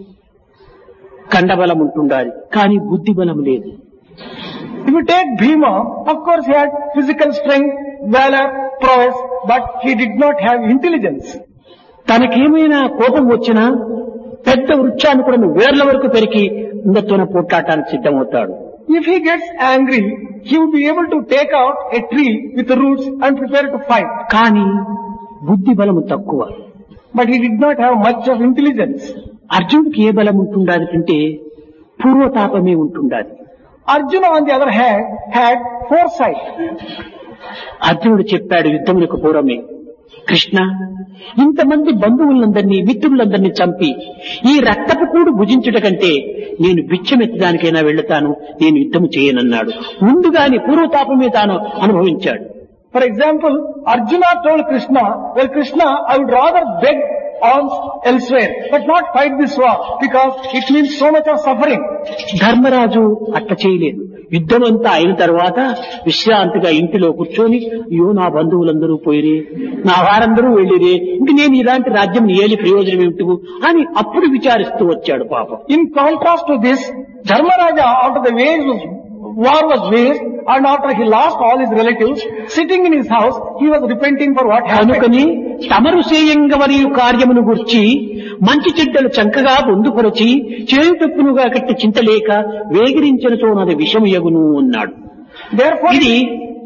కండబలం ఉంటుండాలి, కానీ బుద్ధి బలం లేదు. If you take Bhima, of course he had physical strength, valor, prowess, but he did not have intelligence. తనకేమైనా కోపం వచ్చినా పెద్ద వృక్షాన్ని కూడా వేర్ల వరకు పెరిగి ఇందతోనే పోట్లాడటానికి సిద్ధమవుతాడు. If he gets angry, he would be able to take out a tree with the roots and prepare to fight. కానీ బుద్ధి బలము తక్కువ. But he did not have much of intelligence. అర్జునుడికి ఏ బలం ఉంటుండాలి అంటే పూర్వతాపమే ఉంటుండాలి. Arjuna, on the other hand, had foresight. అర్జునుడు చెప్పాడు యుద్ధమునకు పూర్వమే, కృష్ణ, ఇంతమంది బంధువులందరినీ మిత్రులందరినీ చంపి ఈ రక్తపు కూడు భుజించుట కంటే నేను బిచ్చమెత్తడానికైనా వెళ్తాను, నేను యుద్ధము చేయనన్నాడు. ముందుగానే పూర్వతాపమే తాను అనుభవించాడు. For example, Arjuna told Krishna, well Krishna, I would rather beg alms elsewhere, but not fight this war, because it means so much of suffering. Dharmaraju అట్ట చేయలేదు. యుద్ధం అంతా అయిన తర్వాత విశ్రాంతిగా ఇంటిలో కూర్చొని, అయ్యో నా బంధువులందరూ పోయిరే, నా వారందరూ వెళ్ళిరే, ఇంక నేను ఇలాంటి రాజ్యం ఏలి ప్రయోజనం ఏమిటి అని అప్పుడు విచారిస్తూ వచ్చాడు పాపం. In contrast to this, Dharmaraja, after the wage was, war was waged, and after he lost all his relatives, sitting in his house, he was repenting for what happened. అనుకని తమరు సేయంగవరియు కార్యమును గుర్చి మంచి చెడ్డలు చంకగా పొందుపరచి చేయుటప్పునుగా కట్టి చింతలేక వేగిరించినతో నది విషమయగును అన్నాడు. Therefore, ఇది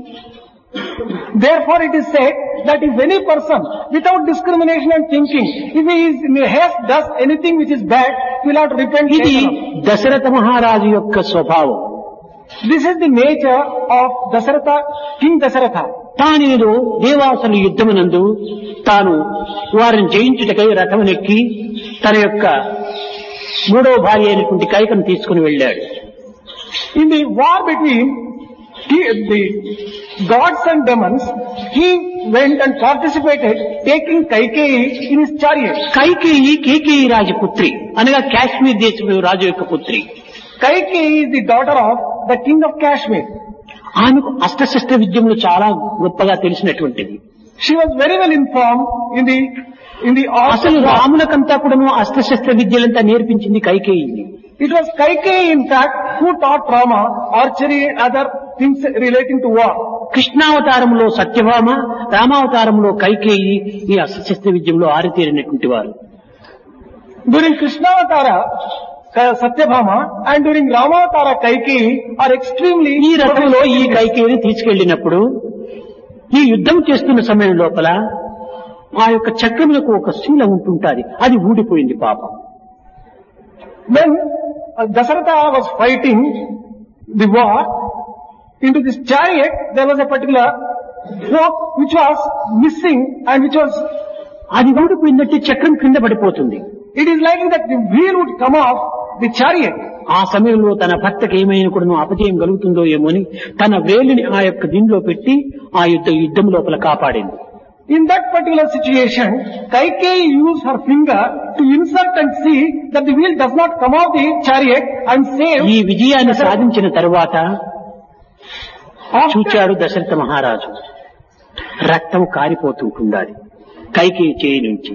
therefore it is said that if any person, without discrimination and thinking, if he is in a haste does anything which is bad, he will have to repent. ఇది later on. దశరథ మహారాజు యొక్క స్వభావం. This is the nature of Dasaratha, King Dasaratha. తానేదో దేవాసుల యుద్ధమునందు తాను వారిని జయించుటకై రథమునెక్కి తన యొక్క మూడవ భార్య అయినటువంటి కైకను తీసుకుని వెళ్ళాడు. In the war between the, the gods and demons, he went and participated, taking Kaikeyi in his chariot. Kaikeyi కేకేయి రాజపుత్రి అనగా కాశ్మీర్ దేశపు రాజు యొక్క పుత్రి. Kaikeyi is the daughter of the king of Kashmir. ఆమెకు అస్త్రశస్త్ర విద్యములు చాలా గొప్పగా తెలిసినటువంటిది. She was very well informed in the in the art అసలు of war. రాములకంతా కూడాను అస్త్రశస్త్ర విద్యలంతా నేర్పించింది Kaikeyi. It was Kaikeyi, in fact, who taught Rama archery and other things relating to war. కృష్ణావతారంలో Satyabhama, రామావతారంలో Kaikeyi ఈ అస్త్రశస్త్ర విద్యలో ఆరితేరినటువంటి వారు. During Krishnavatara, Satyabhama, and during Ramavatara, Kaikeyi are extremely. ఈ రథంలో ఈ కైకేయిని తీసుకెళ్లినప్పుడు ఈ యుద్ధం చేస్తున్న సమయం లోపల ఆ యొక్క చక్రములకు ఒక శీల ఉంటుంటాది, అది ఊడిపోయింది పాపం. When uh, Dasaratha was fighting the war, into this chariot there was a particular rope which was missing and which was, అది ఊడిపోయిందంటే చక్రం కింద పడిపోతుంది. it is likely that the wheel would come off the chariot. ఆ సమయంలో తన భర్తకి ఏమైనా కూడా అపజయం కలుగుతుందో ఏమో అని తన వేలిని ఆ యొక్క దీనిలో పెట్టి ఆ యుద్ధ యుద్ధం లోపల కాపాడింది. In that particular situation, Kaikeyi used her finger to insert and see that the wheel does not come off the chariot and save. ఈ విజయాన్ని సాధించిన తరువాత చూచాడు దశరథ మహారాజు, రక్తం కారిపోతుంటుండాలి కైకేయి చేయి నుంచి.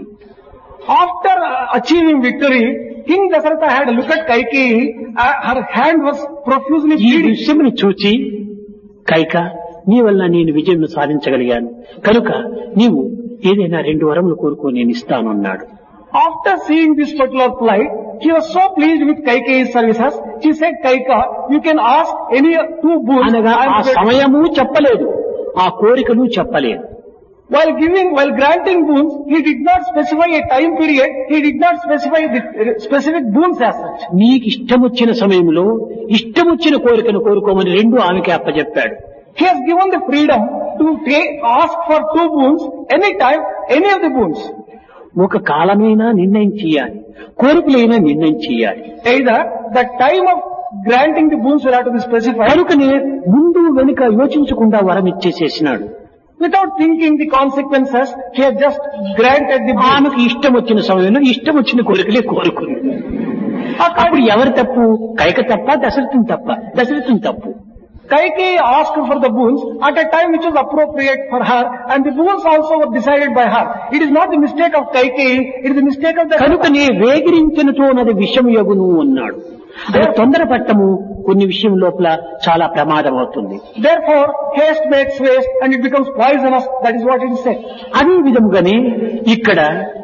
After achieving victory, King Dasharatha had a look at Kaikeyi. Uh, her hand was profusely ఈ bleeding. దృశ్యమును చూచి, కైక నీ వల్ల నేను విజయం సాధించగలిగాను కనుక నీవు ఏదైనా రెండు వరములు కోరుకో నేను ఇస్తాను అన్నాడు. After seeing this particular plight, he was so pleased with Kaikeyi's services. She said, Kaika, you can ask any two boons. అనగా ఆ సమయము చెప్పలేదు, ఆ కోరికలు చెప్పలేదు. While giving, while granting boons, he did not specify a time period. He did not specify the specific boons as such. నీకు ఇష్టం వచ్చిన సమయంలో ఇష్టం వచ్చిన కోరికను కోరుకోమని రెండు ఆమెకి అప్పచెప్పాడు. He has given the freedom to take, ask for two boons anytime, any of the boons. ఒక కాలమైనా నిర్ణయం చేయాలి, కోరికలైనా నిర్ణయం చేయాలి. Either the time of granting the boons will have to be specified. కనుకనే ముందు వెనుక యోచించకుండా వరం ఇచ్చేసేసినాడు. Without thinking the consequences, he has just granted the boons. ఆమెకు ఇష్టం వచ్చిన సమయంలో ఇష్టం వచ్చిన కోరికలే కోరుకుంది. అప్పుడు ఎవరు తప్పు? కైక తప్ప, దశరథుని తప్ప? దశరథుని తప్పు. Kaikeyi asked for the boons at a time which was appropriate for her, and the boons also were decided by her. It is not the mistake of Kaikeyi, it is the mistake of the... కనుకనే వేగిరించినతో నది విషం యగును అన్నాడు. అది తొందరపట్టము కొన్ని విషయం లోపల చాలా ప్రమాదం అవుతుంది. Therefore, haste makes waste and it becomes poisonous. That is what it is said. అదే విధముగానే ఇక్కడ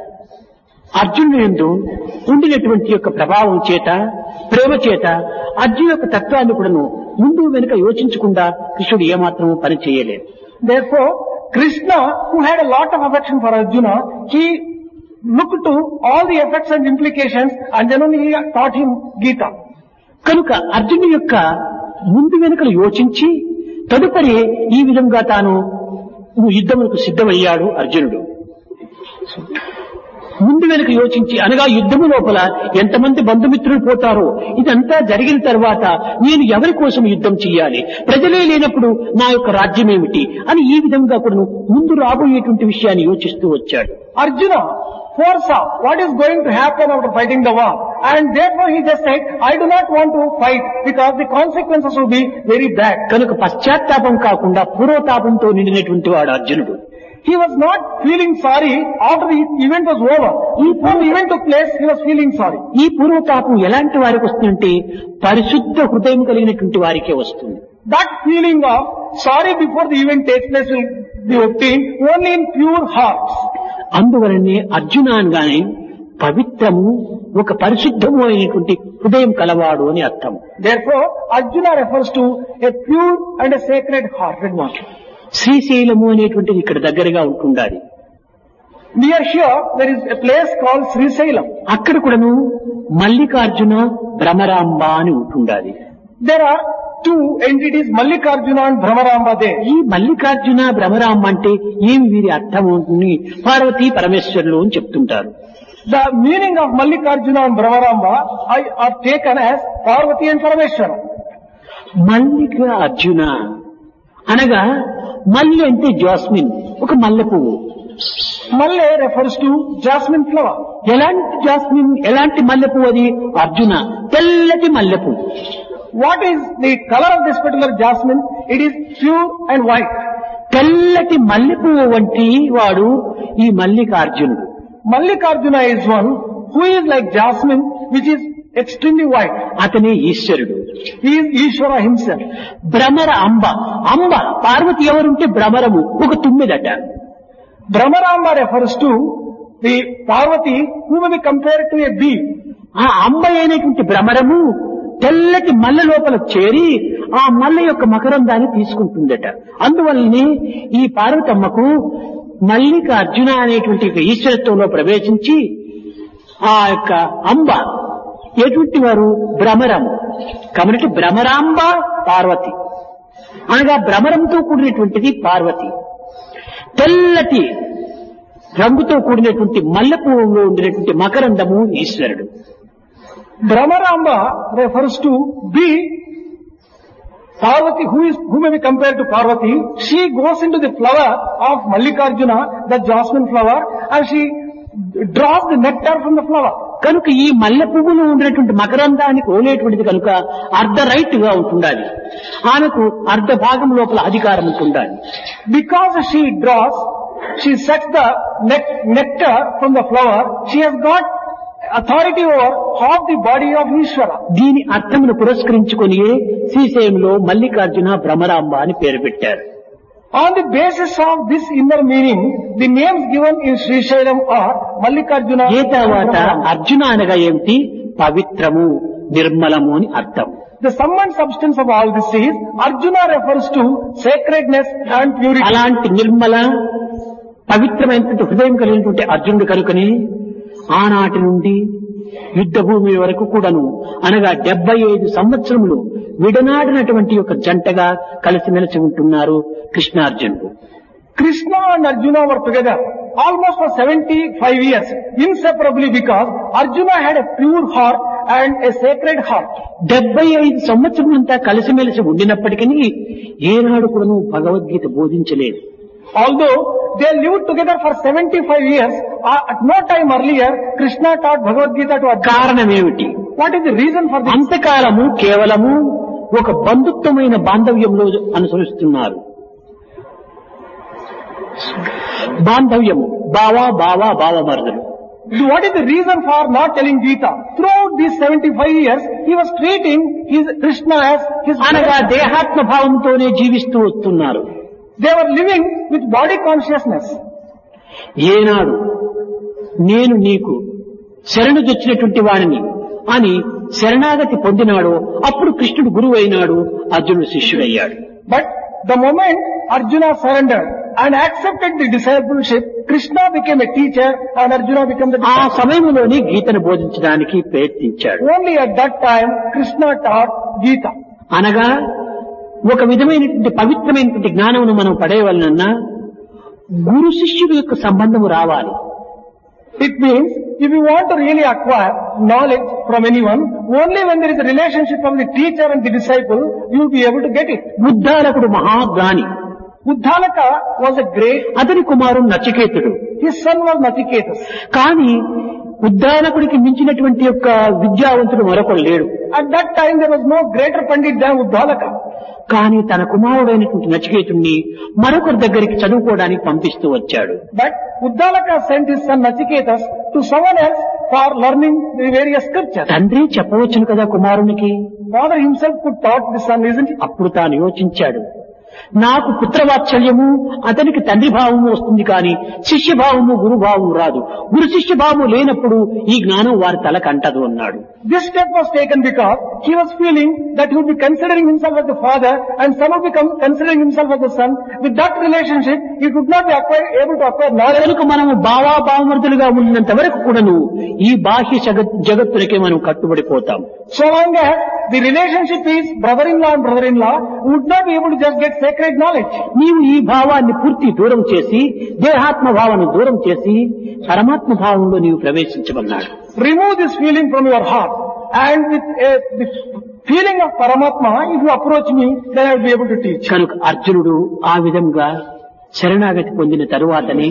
అర్జునుడు యందు ఉండినటువంటి యొక్క ప్రభావం చేత, ప్రేమ చేత అర్జును యొక్క తత్వాన్ని కూడాను ముందు వెనుక యోచించకుండా కృష్ణుడు ఏమాత్రము పని చేయలేదు. Therefore, Krishna, who had a lot of affection for Arjuna, he looked to all the effects and implications and then only he taught him Gita. కనుక అర్జునుడి యొక్క ముందు వెనుకలు యోచించి తదుపరి ఈ విధంగా తాను యుద్ధములకు సిద్ధమయ్యాడు అర్జునుడు. ముందు వెనుక యోచించి, అనగా యుద్ధము లోపల ఎంతమంది బంధుమిత్రులు పోతారో ఇదంతా జరిగిన తర్వాత నేను ఎవరి కోసం యుద్ధం చేయాలి, ప్రజలే లేనప్పుడు నా యొక్క రాజ్యం ఏమిటి అని ఈ విధంగా కూడా ముందు రాబోయేటువంటి విషయాన్ని యోచిస్తూ వచ్చాడు. Arjuna foresaw what is going to happen after fighting the war, and therefore he just said, I do not want to fight because the consequences will be very bad. కనుక పశ్చాత్తాపం కాకుండా పూర్వతాపంతో నిండినటువంటి వాడు అర్జునుడు. He was not feeling sorry after the event was over. Before the event took place, he was feeling sorry. ఈ పూర్వతాపం ఎలాంటి వారికి వస్తుందంటే పరిశుద్ధ హృదయం కలిగినటువంటి వారికే వస్తుంది. That feeling of sorry before the event takes place will be obtained only in pure hearts. అందువలనే అర్జున అనగానే పవిత్రము, ఒక పరిశుద్ధము అయినటువంటి హృదయం కలవాడు అని అర్థం. Therefore, Arjuna refers to a pure and a sacred hearted one. Srisailam అనేటువంటిది ఇక్కడ దగ్గరగా ఉంటుండాలి. Near here, there is a place called Srisailam. అక్కడ కూడాను మల్లికార్జున భ్రమరాంబ అని ఉంటుండాలి. There are two entities, Mallikarjuna and Bhramaramba there. ఈ మల్లికార్జున భ్రమరాంబ అంటే ఏమి వీరి అర్థం ఉంటుంది? పార్వతీ పరమేశ్వరులు అని చెప్తుంటారు. The meaning of Mallikarjuna and Bhramaramba are taken as Parvati and Parameshwara. మల్లిక అర్జున అనగా మల్లి అంటే జాస్మిన్, ఒక మల్లె పువ్వు. Malle refers to jasmine flower. ఎలాంటి జాస్మిన్, ఎలాంటి మల్లె పువ్వు అది? అర్జున, తెల్లటి మల్లె పువ్వు. What is the color of this particular jasmine? It is pure and white. తెల్లటి మల్లె పువ్వు వంటి వాడు ఈ మల్లికార్జునుడు. Mallikarjuna is one who is like jasmine, which is extremely white. అతనే ఈశ్వరుడు. He is Ishvara himself. Bhramara అంబ, అంబ పార్వతి ఎవరుంటే భ్రమరము, ఒక తుమ్మెదట. Brahmaramba refers to the Parvati who may be compared to a bee. ఆ అంబ అయినటువంటి భ్రమరము తెల్లటి మల్లె లోపల చేరి ఆ మల్లె యొక్క మకరందాన్ని తీసుకుంటుందట. అందువల్లనే ఈ పార్వతమ్మకు మల్లిక అర్జున అనేటువంటి ఈశ్వరత్వంలో ప్రవేశించి ఆ యొక్క అంబ ఎటువంటి వారు భ్రమరము కాబట్టి భ్రమరాంబ పార్వతి అనగా భ్రమరంతో కూడినటువంటిది పార్వతి. తెల్లటి రంగుతో కూడినటువంటి మల్లె పువ్వులో ఉండినటువంటి మకరందము ఈశ్వరుడు. Brahmaramba refers to bee Parvati, who is who may be compared to Parvati, she goes into the flower of Mallikarjuna, the jasmine flower, and she draws the nectar from the flower. కనుక ఈ మల్లె పువ్వులో ఉన్నటువంటి మకరందాన్ని కోలేటువంటిది కనుక అర్ధ right గా ఉంటుండాలి, ఆమెకు అర్ధ భాగం లోపల అధికారం ఉంటుండాలి. Because she draws, she sets the nec- nectar from the flower, she has got authority over half the body of Ishvara. దీని అర్థమును పురస్కరించుకొని శ్రీశైలంలో మల్లికార్జున భ్రమరాంబ అని పేరు పెట్టారు. On the basis of this inner meaning, the names given in Sri Shailam are Mallikarjuna. ఏ తర్వాత అర్జున అనగా ఏమిటి? పవిత్రము, నిర్మలము అని అర్థం. The sum and substance of all this is Arjuna refers to sacredness and purity. అలాంటి నిర్మల పవిత్రమైనటువంటి హృదయం కలిగినటువంటి అర్జునుడు కనుకని ఆనాటి నుండి యుద్ధ భూమి వరకు కూడాను అనగా డెబ్బై ఐదు సంవత్సరములు విడనాడినటువంటి ఒక జంటగా కలిసిమెలిసి ఉంటున్నారు కృష్ణార్జునుడు. Krishna and Arjuna were together almost for seventy-five years, inseparably, because Arjuna had a pure heart and a sacred heart. డెబ్బై ఐదు సంవత్సరమంతా కలిసిమెలిసి ఉండినప్పటికీ ఏనాడు కూడాను Bhagavad Gita బోధించలేదు. Although they lived together for seventy-five years, uh, at no time earlier Krishna taught Bhagavad Gita to Arjuna. కారణమేమిటి? What is the reason for this? అంతకాలము కేవలము ఒక బంధుత్వమైన బాంధవ్యంలో అనుసరిస్తున్నారు. బాంధవ్యము బావా బావా బావమరుదులు. What is the reason for not telling Gita? Throughout these seventy-five years, he was treating his Krishna as his అనగా దేహాత్మ భావంతోనే జీవిస్తూ వస్తున్నారు. They were living with body consciousness. ఏనాడు నేను నీకు శరణు తెచ్చినటువంటి వాడిని అని శరణాగతి పొందినాడో అప్పుడు కృష్ణుడు గురువు అయినాడు, అర్జునుడు శిష్యుడయ్యాడు. But the moment Arjuna surrendered and accepted the discipleship, Krishna became a teacher and Arjuna became the ఆ disciple. సమయంలోనే గీతను బోధించడానికి ప్రయత్నించాడు. Only at that time Krishna taught Gita. అనగా ఒక విధమైనటువంటి పవిత్రమైనటువంటి జ్ఞానమును మనం పడేయవలనన్నా గురు శిష్యుడు యొక్క సంబంధము రావాలి. It means if you want to really acquire knowledge from anyone, only when there is a relationship of the teacher and the disciple, you will be able to get it. ఉద్దాలకుడు మహాజ్ఞాని, Uddalaka was a great, అతని కుమారుడు నచికేతుడు. his son was Nachiketas. కానీ ఉద్దాలకుడికి మించినటువంటి యొక్క విద్యావంతుడు మరొకడు లేడు. At that time there was no greater Pandit than Uddalaka. కానీ తన కుమారుడైనటువంటి నచికేతుణ్ణి మరొకరి దగ్గరికి చదువుకోవడానికి పంపిస్తూ వచ్చాడు. But Uddalaka sent his son Nachiketas to someone else for learning the various scriptures. తండ్రి చెప్పవచ్చును కదా కుమారునికి. Father himself could taught the son, isn't it? అప్పుడు తాను యోచించాడు, నాకు పుత్రవాత్సల్యము అతనికి తండ్రి భావము వస్తుంది కానీ శిష్యభావము గురుభావము రాదు. గురు శిష్య భావము లేనప్పుడు ఈ జ్ఞానం వారి తలకంటదు అన్నాడు. This step was taken because he was feeling that he would be considering himself as the father and son would become considering himself as the son. With that relationship, he could not be acquire, able to acquire knowledge. కనుక మనము బావా బావమరుదులుగా ఉన్నంత వరకు కూడాను ఈ బాహ్య జగత్ జగత్తులకే మనం కట్టుబడిపోతాం. So long as the relationship is brother-in-law and brother-in-law, we would not be able to just get sacred knowledge. నీవు ఈ భావాన్ని పూర్తి దూరం చేసి దేహాత్మ భావాన్ని దూరం చేసి పరమాత్మ భావంలో నీవు ప్రవేశించమన్నాడు. Remove this feeling from your heart, and with a, the feeling of Paramatma, if you approach me, then I will be able to teach. కనుక అర్జునుడు ఆ విధంగా శరణాగతి పొందిన తరువాతనే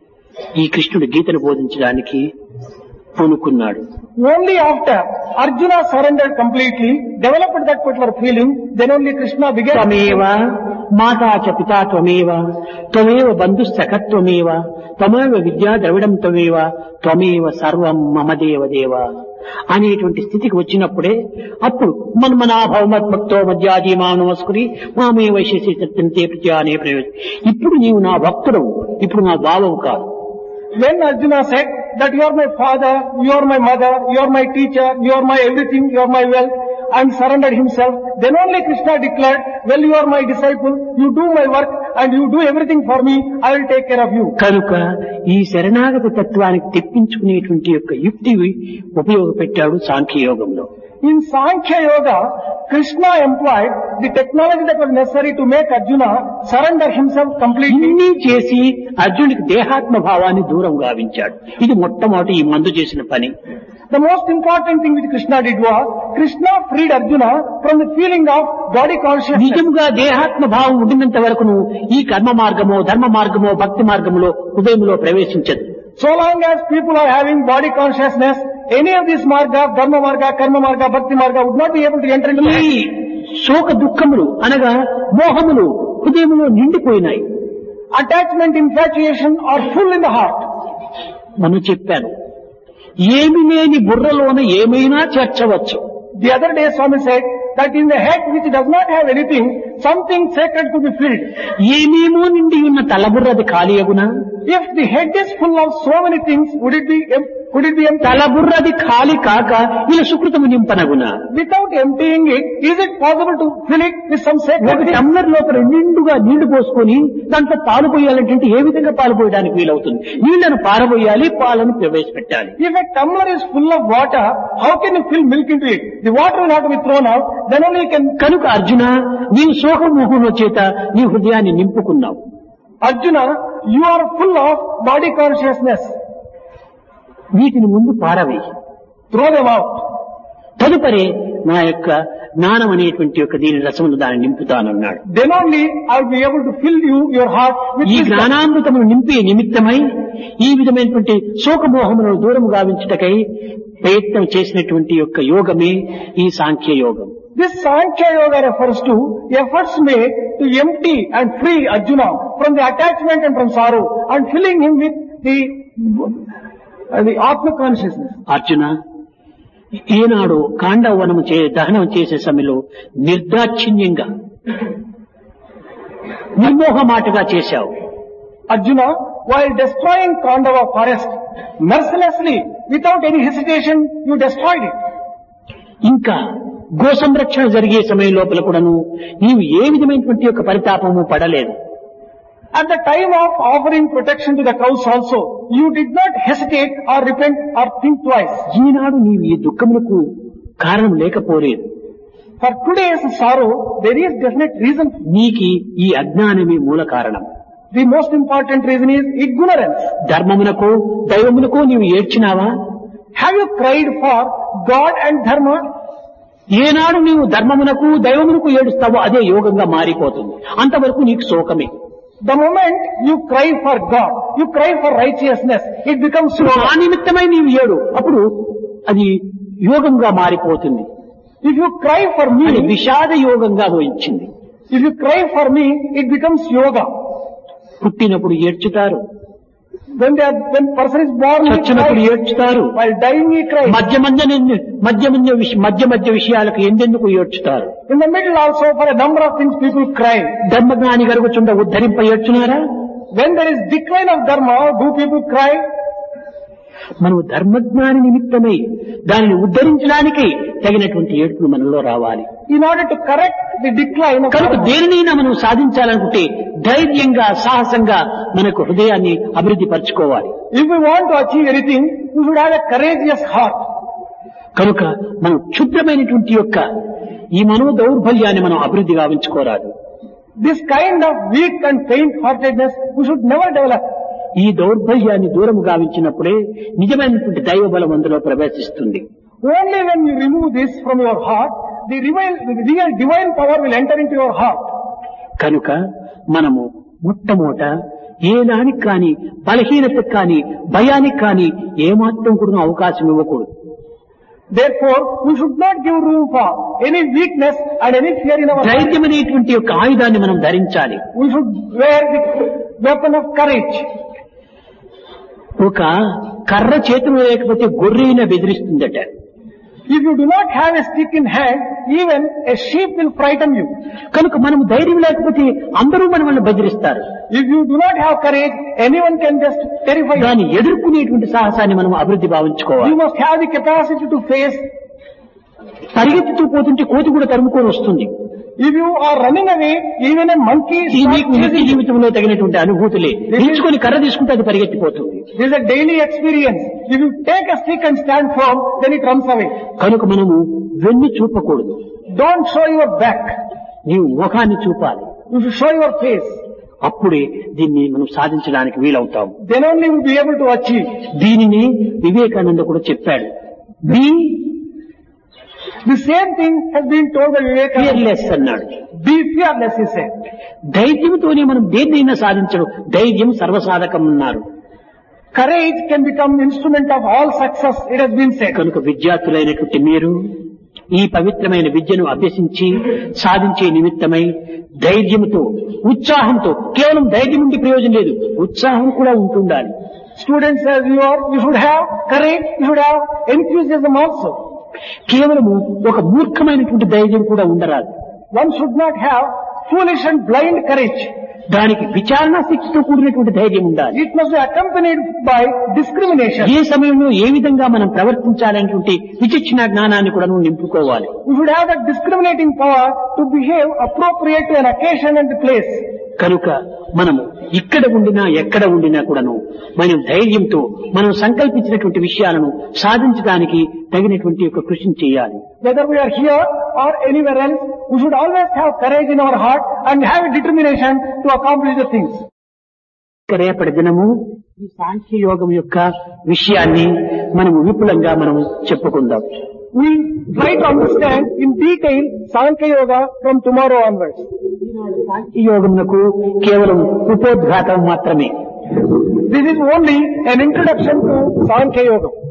ఈ కృష్ణుడు గీతను బోధించడానికి పూనుకున్నాడు. Only after Arjuna surrendered completely, developed that particular feeling, then only Krishna began. త్వమేవ మాతా చ పితా త్వమేవ త్వమేవ బంధుసఖత్వమేవ త్వమేవ విద్యా ద్రవిడం త్వమేవ త్వమేవ సర్వం మమ దేవ దేవ అనేటువంటి స్థితికి వచ్చినప్పుడే అప్పుడు మన్మనాభవమద్భక్తో మధ్యాజీ మా నమస్కరి మామే వైశేషి సత్యంతే ప్రత్యానే ప్రయోజనం. ఇప్పుడు నీవు నా భక్తుడవు, ఇప్పుడు నా భావము కాదు. When Arjuna said that you are my father, you are my mother, you are my teacher, you are my everything, you are my wealth, and surrendered himself, then only Krishna declared, well, you are my disciple, you do my work, and you do everything for me, I will take care of you. కనుక ఈ శరణాగతి తత్వానికి తెప్పించుకునేటువంటి యొక్క యుక్తి ఉపయోగపెట్టాడు సాంఖ్యయోగంలో. In Sankhya Yoga, Krishna employed the technology that was necessary to make Arjuna surrender himself completely. ఇన్ని చేసి అర్జునుడికి దేహాత్మ భావాన్ని దూరం గావించాడు. ఇది మొట్టమొదటి ఈ మందు చేసిన పని. The most important thing which Krishna did was, Krishna freed Arjuna from the feeling of body consciousness. నిజంగా దేహాత్మ భావం ఉండినంత వరకును ఈ కర్మ మార్గమో ధర్మ మార్గమో భక్తి మార్గములో హృదయంలో ప్రవేశించదు. So long as people are having body consciousness, any of these marga, dharma marga, karma marga, bhakti marga would not be able to enter into ఈ life. శోక దుఃఖములు అనగా మోహములు హృదయంలో నిండిపోయినాయి. Attachment, infatuation are full in the heart. మనం చెప్పాను, ఏమి లేని బుర్రలోన ఏమైనా చేర్చవచ్చు. The other day Swami said that in the head which does not have anything, something sacred could be filled. ఏమేమో నిండి ఉన్న తలబుర్రది ఖాళీ అగునా? If the head is full of so many things, would it be em- could it be empty? తలబుర్రది ఖాళీ కాక ఇలా సుకృతము నింపనగునా? Without emptying it, is it possible to fill it with some sacred ఒక things? టమ్లర్ లోపల నిండుగా నీళ్లు పోసుకొని దాంట్లో పాలు పోయాలంటే ఏ విధంగా పాలు పోయడానికి వీలవుతుంది? నీళ్లను పారబోయాలి, పాలను ప్రవేశపెట్టాలి. If a tumbler is full of water, how can you fill milk into it? The water will have to be thrown out, then only you can. కనుక అర్జున, నీవు శోకమోహంలో చేత నీ హృదయాన్ని నింపుకున్నావు. Arjuna, you are full of body consciousness. వీటిని ముందు పారవేయి. Throw them out. తదుపరి నా యొక్క జ్ఞానం అనేటువంటి యొక్క దీని రసమును దాన్ని నింపుతానన్నాడు. Then only I will be able to fill you, your heart with ఈ wisdom. జ్ఞానామృతమును నింపే నిమిత్తమై ఈ విధమైనటువంటి శోకమోహములను దూరం గావించుటకై ప్రయత్నం చేసినటువంటి యొక్క యోగమే ఈ సాంఖ్య యోగం. This Sankhya Yoga refers to efforts made to empty and free Arjuna from the attachment and from sorrow and filling him with the, uh, the Atma consciousness. Arjuna, ఈనాడు కాండవనము చే దహనం చేసే సమయంలో నిర్దాక్షిణ్యంగా నిర్మోహమాటగా చేశావు. Arjuna, while destroying Kandava forest, mercilessly, without any hesitation, you destroyed it. ఇంకా గో సంరక్షణ జరిగే సమయం లోపల కూడాను నీవు ఏ విధమైనటువంటి యొక్క పరితాపము పడలేదు. At the time of offering protection to the cows also, you did not hesitate or repent or think twice. ఈనాడు నీవు ఈ దుఃఖములకు కారణం లేకపోలేదు. For today's sorrow, there is definite reason. నీకి ఈ అజ్ఞానమే మూల కారణం. The most important reason is ignorance. ధర్మమునకు దైవమునకు నీవు ఏడ్చినావా? Have you cried for God and Dharma? ఏనాడు నీవు ధర్మమునకు దైవమునకు ఏడుస్తావో అదే యోగంగా మారిపోతుంది. అంతవరకు నీకు శోకమే. The moment you cry for God, you cry for righteousness, it becomes ఆ yoga. నిమిత్తమై నీవు ఏడు, అప్పుడు అది యోగంగా మారిపోతుంది. If you cry for అది me, విషాద యోగంగా వచ్చింది. if you cry for me, it becomes yoga. పుట్టినప్పుడు ఏడ్చుతారు, When they are, when person is born, he చచ్చినప్పుడు cries. ఏడ్చుతారు, While dying, he cries. మధ్య మధ్య మధ్య మధ్య విష- మధ్య మధ్య విషయాలకు ఎందెందుకు ఏడ్చుతారు. In the middle also, for a number of things, people cry. ధర్మజ్ఞాని గరుగుచుండ ఉద్ధరింప ఏడ్చున్నారా? When there is decline of Dharma, do people cry? మనం ధర్మజ్ఞాని నిమిత్తమై దానిని ఉద్ధరించడానికి తగినటువంటి ఏడుపులు మనలో రావాలి. In order to correct the decline of కనుక Dharma, దేనినైనా మనం సాధించాలనుకుంటే ధైర్యంగా సాహసంగా మనకు హృదయాన్ని అభివృద్ధి పరచుకోవాలి. if we want to achieve anything, we should have a courageous heart. కనుక మనం క్షుద్రమైనటువంటి యొక్క ఈ మనో దౌర్బల్యాన్ని మనం అభివృద్ధి గావించుకోరాదు. This kind of weak and faint-heartedness, we should never develop. ఈ దౌర్బల్యాన్ని దూరము గావించినప్పుడే నిజమైనటువంటి దైవ బలం అందులో ప్రవేశిస్తుంది. Only when you remove this from your heart, the real, the real divine power will enter into your heart. కనుక మనము మొట్టమొదట ఏ దానికి కానీ బలహీనతకు కానీ భయానికి కానీ ఏమాత్రం కూడా అవకాశం ఇవ్వకూడదు. Therefore, we should not give room for any weakness and any fear in our heart. ధైర్యం అనేటువంటి యొక్క ఆయుధాన్ని మనం ధరించాలి. We should wear the weapon of courage. ఒక కర్ర చేతిలో లేకపోతే గొర్రెన బెదిరిస్తుందట. If you do not have a stick in hand, even a sheep will frighten you. కనుక మనం ధైర్యం లేకపోతే అందరూ మన వల్ల బెదిరిస్తారు. If you do not have courage, anyone can just terrify you. దాన్ని ఎదుర్కొనేటువంటి సాహసాన్ని మనం అభివృద్ధి భావించుకోవాలి. You must have the capacity to face. పరిగెత్తుతూ పోతుంటే కోతి కూడా తరుముకొని వస్తుంది. If you are running away, even a monkey ఈ starts నీకు నిత్య chasing you. జీవితంలో తగినటువంటి అనుభూతులే. నిల్చుకొని కర్ర తీసుకుంటే అది పరిగెత్తిపోతుంది. This is a daily experience. If you take a stick and stand firm, then it runs away. కనుక మనము వెన్ను చూపకూడదు. Don't show your back. నీవు ముఖాన్ని చూపాలి. You should show your face. అప్పుడే దీన్ని మనం సాధించడానికి వీలవుతాం. Then only you will be able to achieve. దీనిని వివేకానంద కూడా చెప్పాడు. Be The same thing has been told by Vivekananda. Fearless అన్నాడు. Be fearless, he said. ధైర్యంతోనే మనం దేన్నైనా సాధించడం. ధైర్యం సర్వసాధకం అన్నారు. Courage can become instrument of all success, it has been said. కనుక విద్యార్థులైనటువంటి మీరు ఈ పవిత్రమైన విద్యను అభ్యసించి సాధించే నిమిత్తమై ధైర్యంతో ఉత్సాహంతో, కేవలం ధైర్యం ఉండి ప్రయోజనం లేదు, ఉత్సాహం కూడా ఉంటుండాలి. Students as you are, you should have courage, you should have enthusiasm also. కేవలము ఒక మూర్ఖమైనటువంటి ధైర్యం కూడా ఉండరాదు. One should not have foolish and blind courage. దానికి విచారణ శక్తితో కూడినటువంటి ధైర్యం ఉండాలి. It must be accompanied by discrimination. ఏ సమయంలో ఏ విధంగా మనం ప్రవర్తించాలనేటువంటి విచక్షణ జ్ఞానాన్ని కూడా నువ్వు నింపుకోవాలి. You should have that discriminating power to behave appropriate to an occasion and place. కనుక మనము ఇక్కడ ఉండినా ఎక్కడ ఉండినా కూడాను మనం ధైర్యంతో మనం సంకల్పించినటువంటి విషయాలను సాధించడానికి తగినటువంటి యొక్క కృషిని చేయాలి. Whether we are here or anywhere else, we should always have courage in our heart and have a determination to accomplish the things. రేపటి దినము ఈ సాంఖ్య యోగం యొక్క విషయాన్ని మనము విపులంగా మనము చెప్పుకుందాం. We try to understand in detail Sankhya Yoga from tomorrow onwards. సాంఖ్య యోగమునకు కేవలం ఉపోద్ఘాతం మాత్రమే. This is only an introduction to Sankhya Yoga.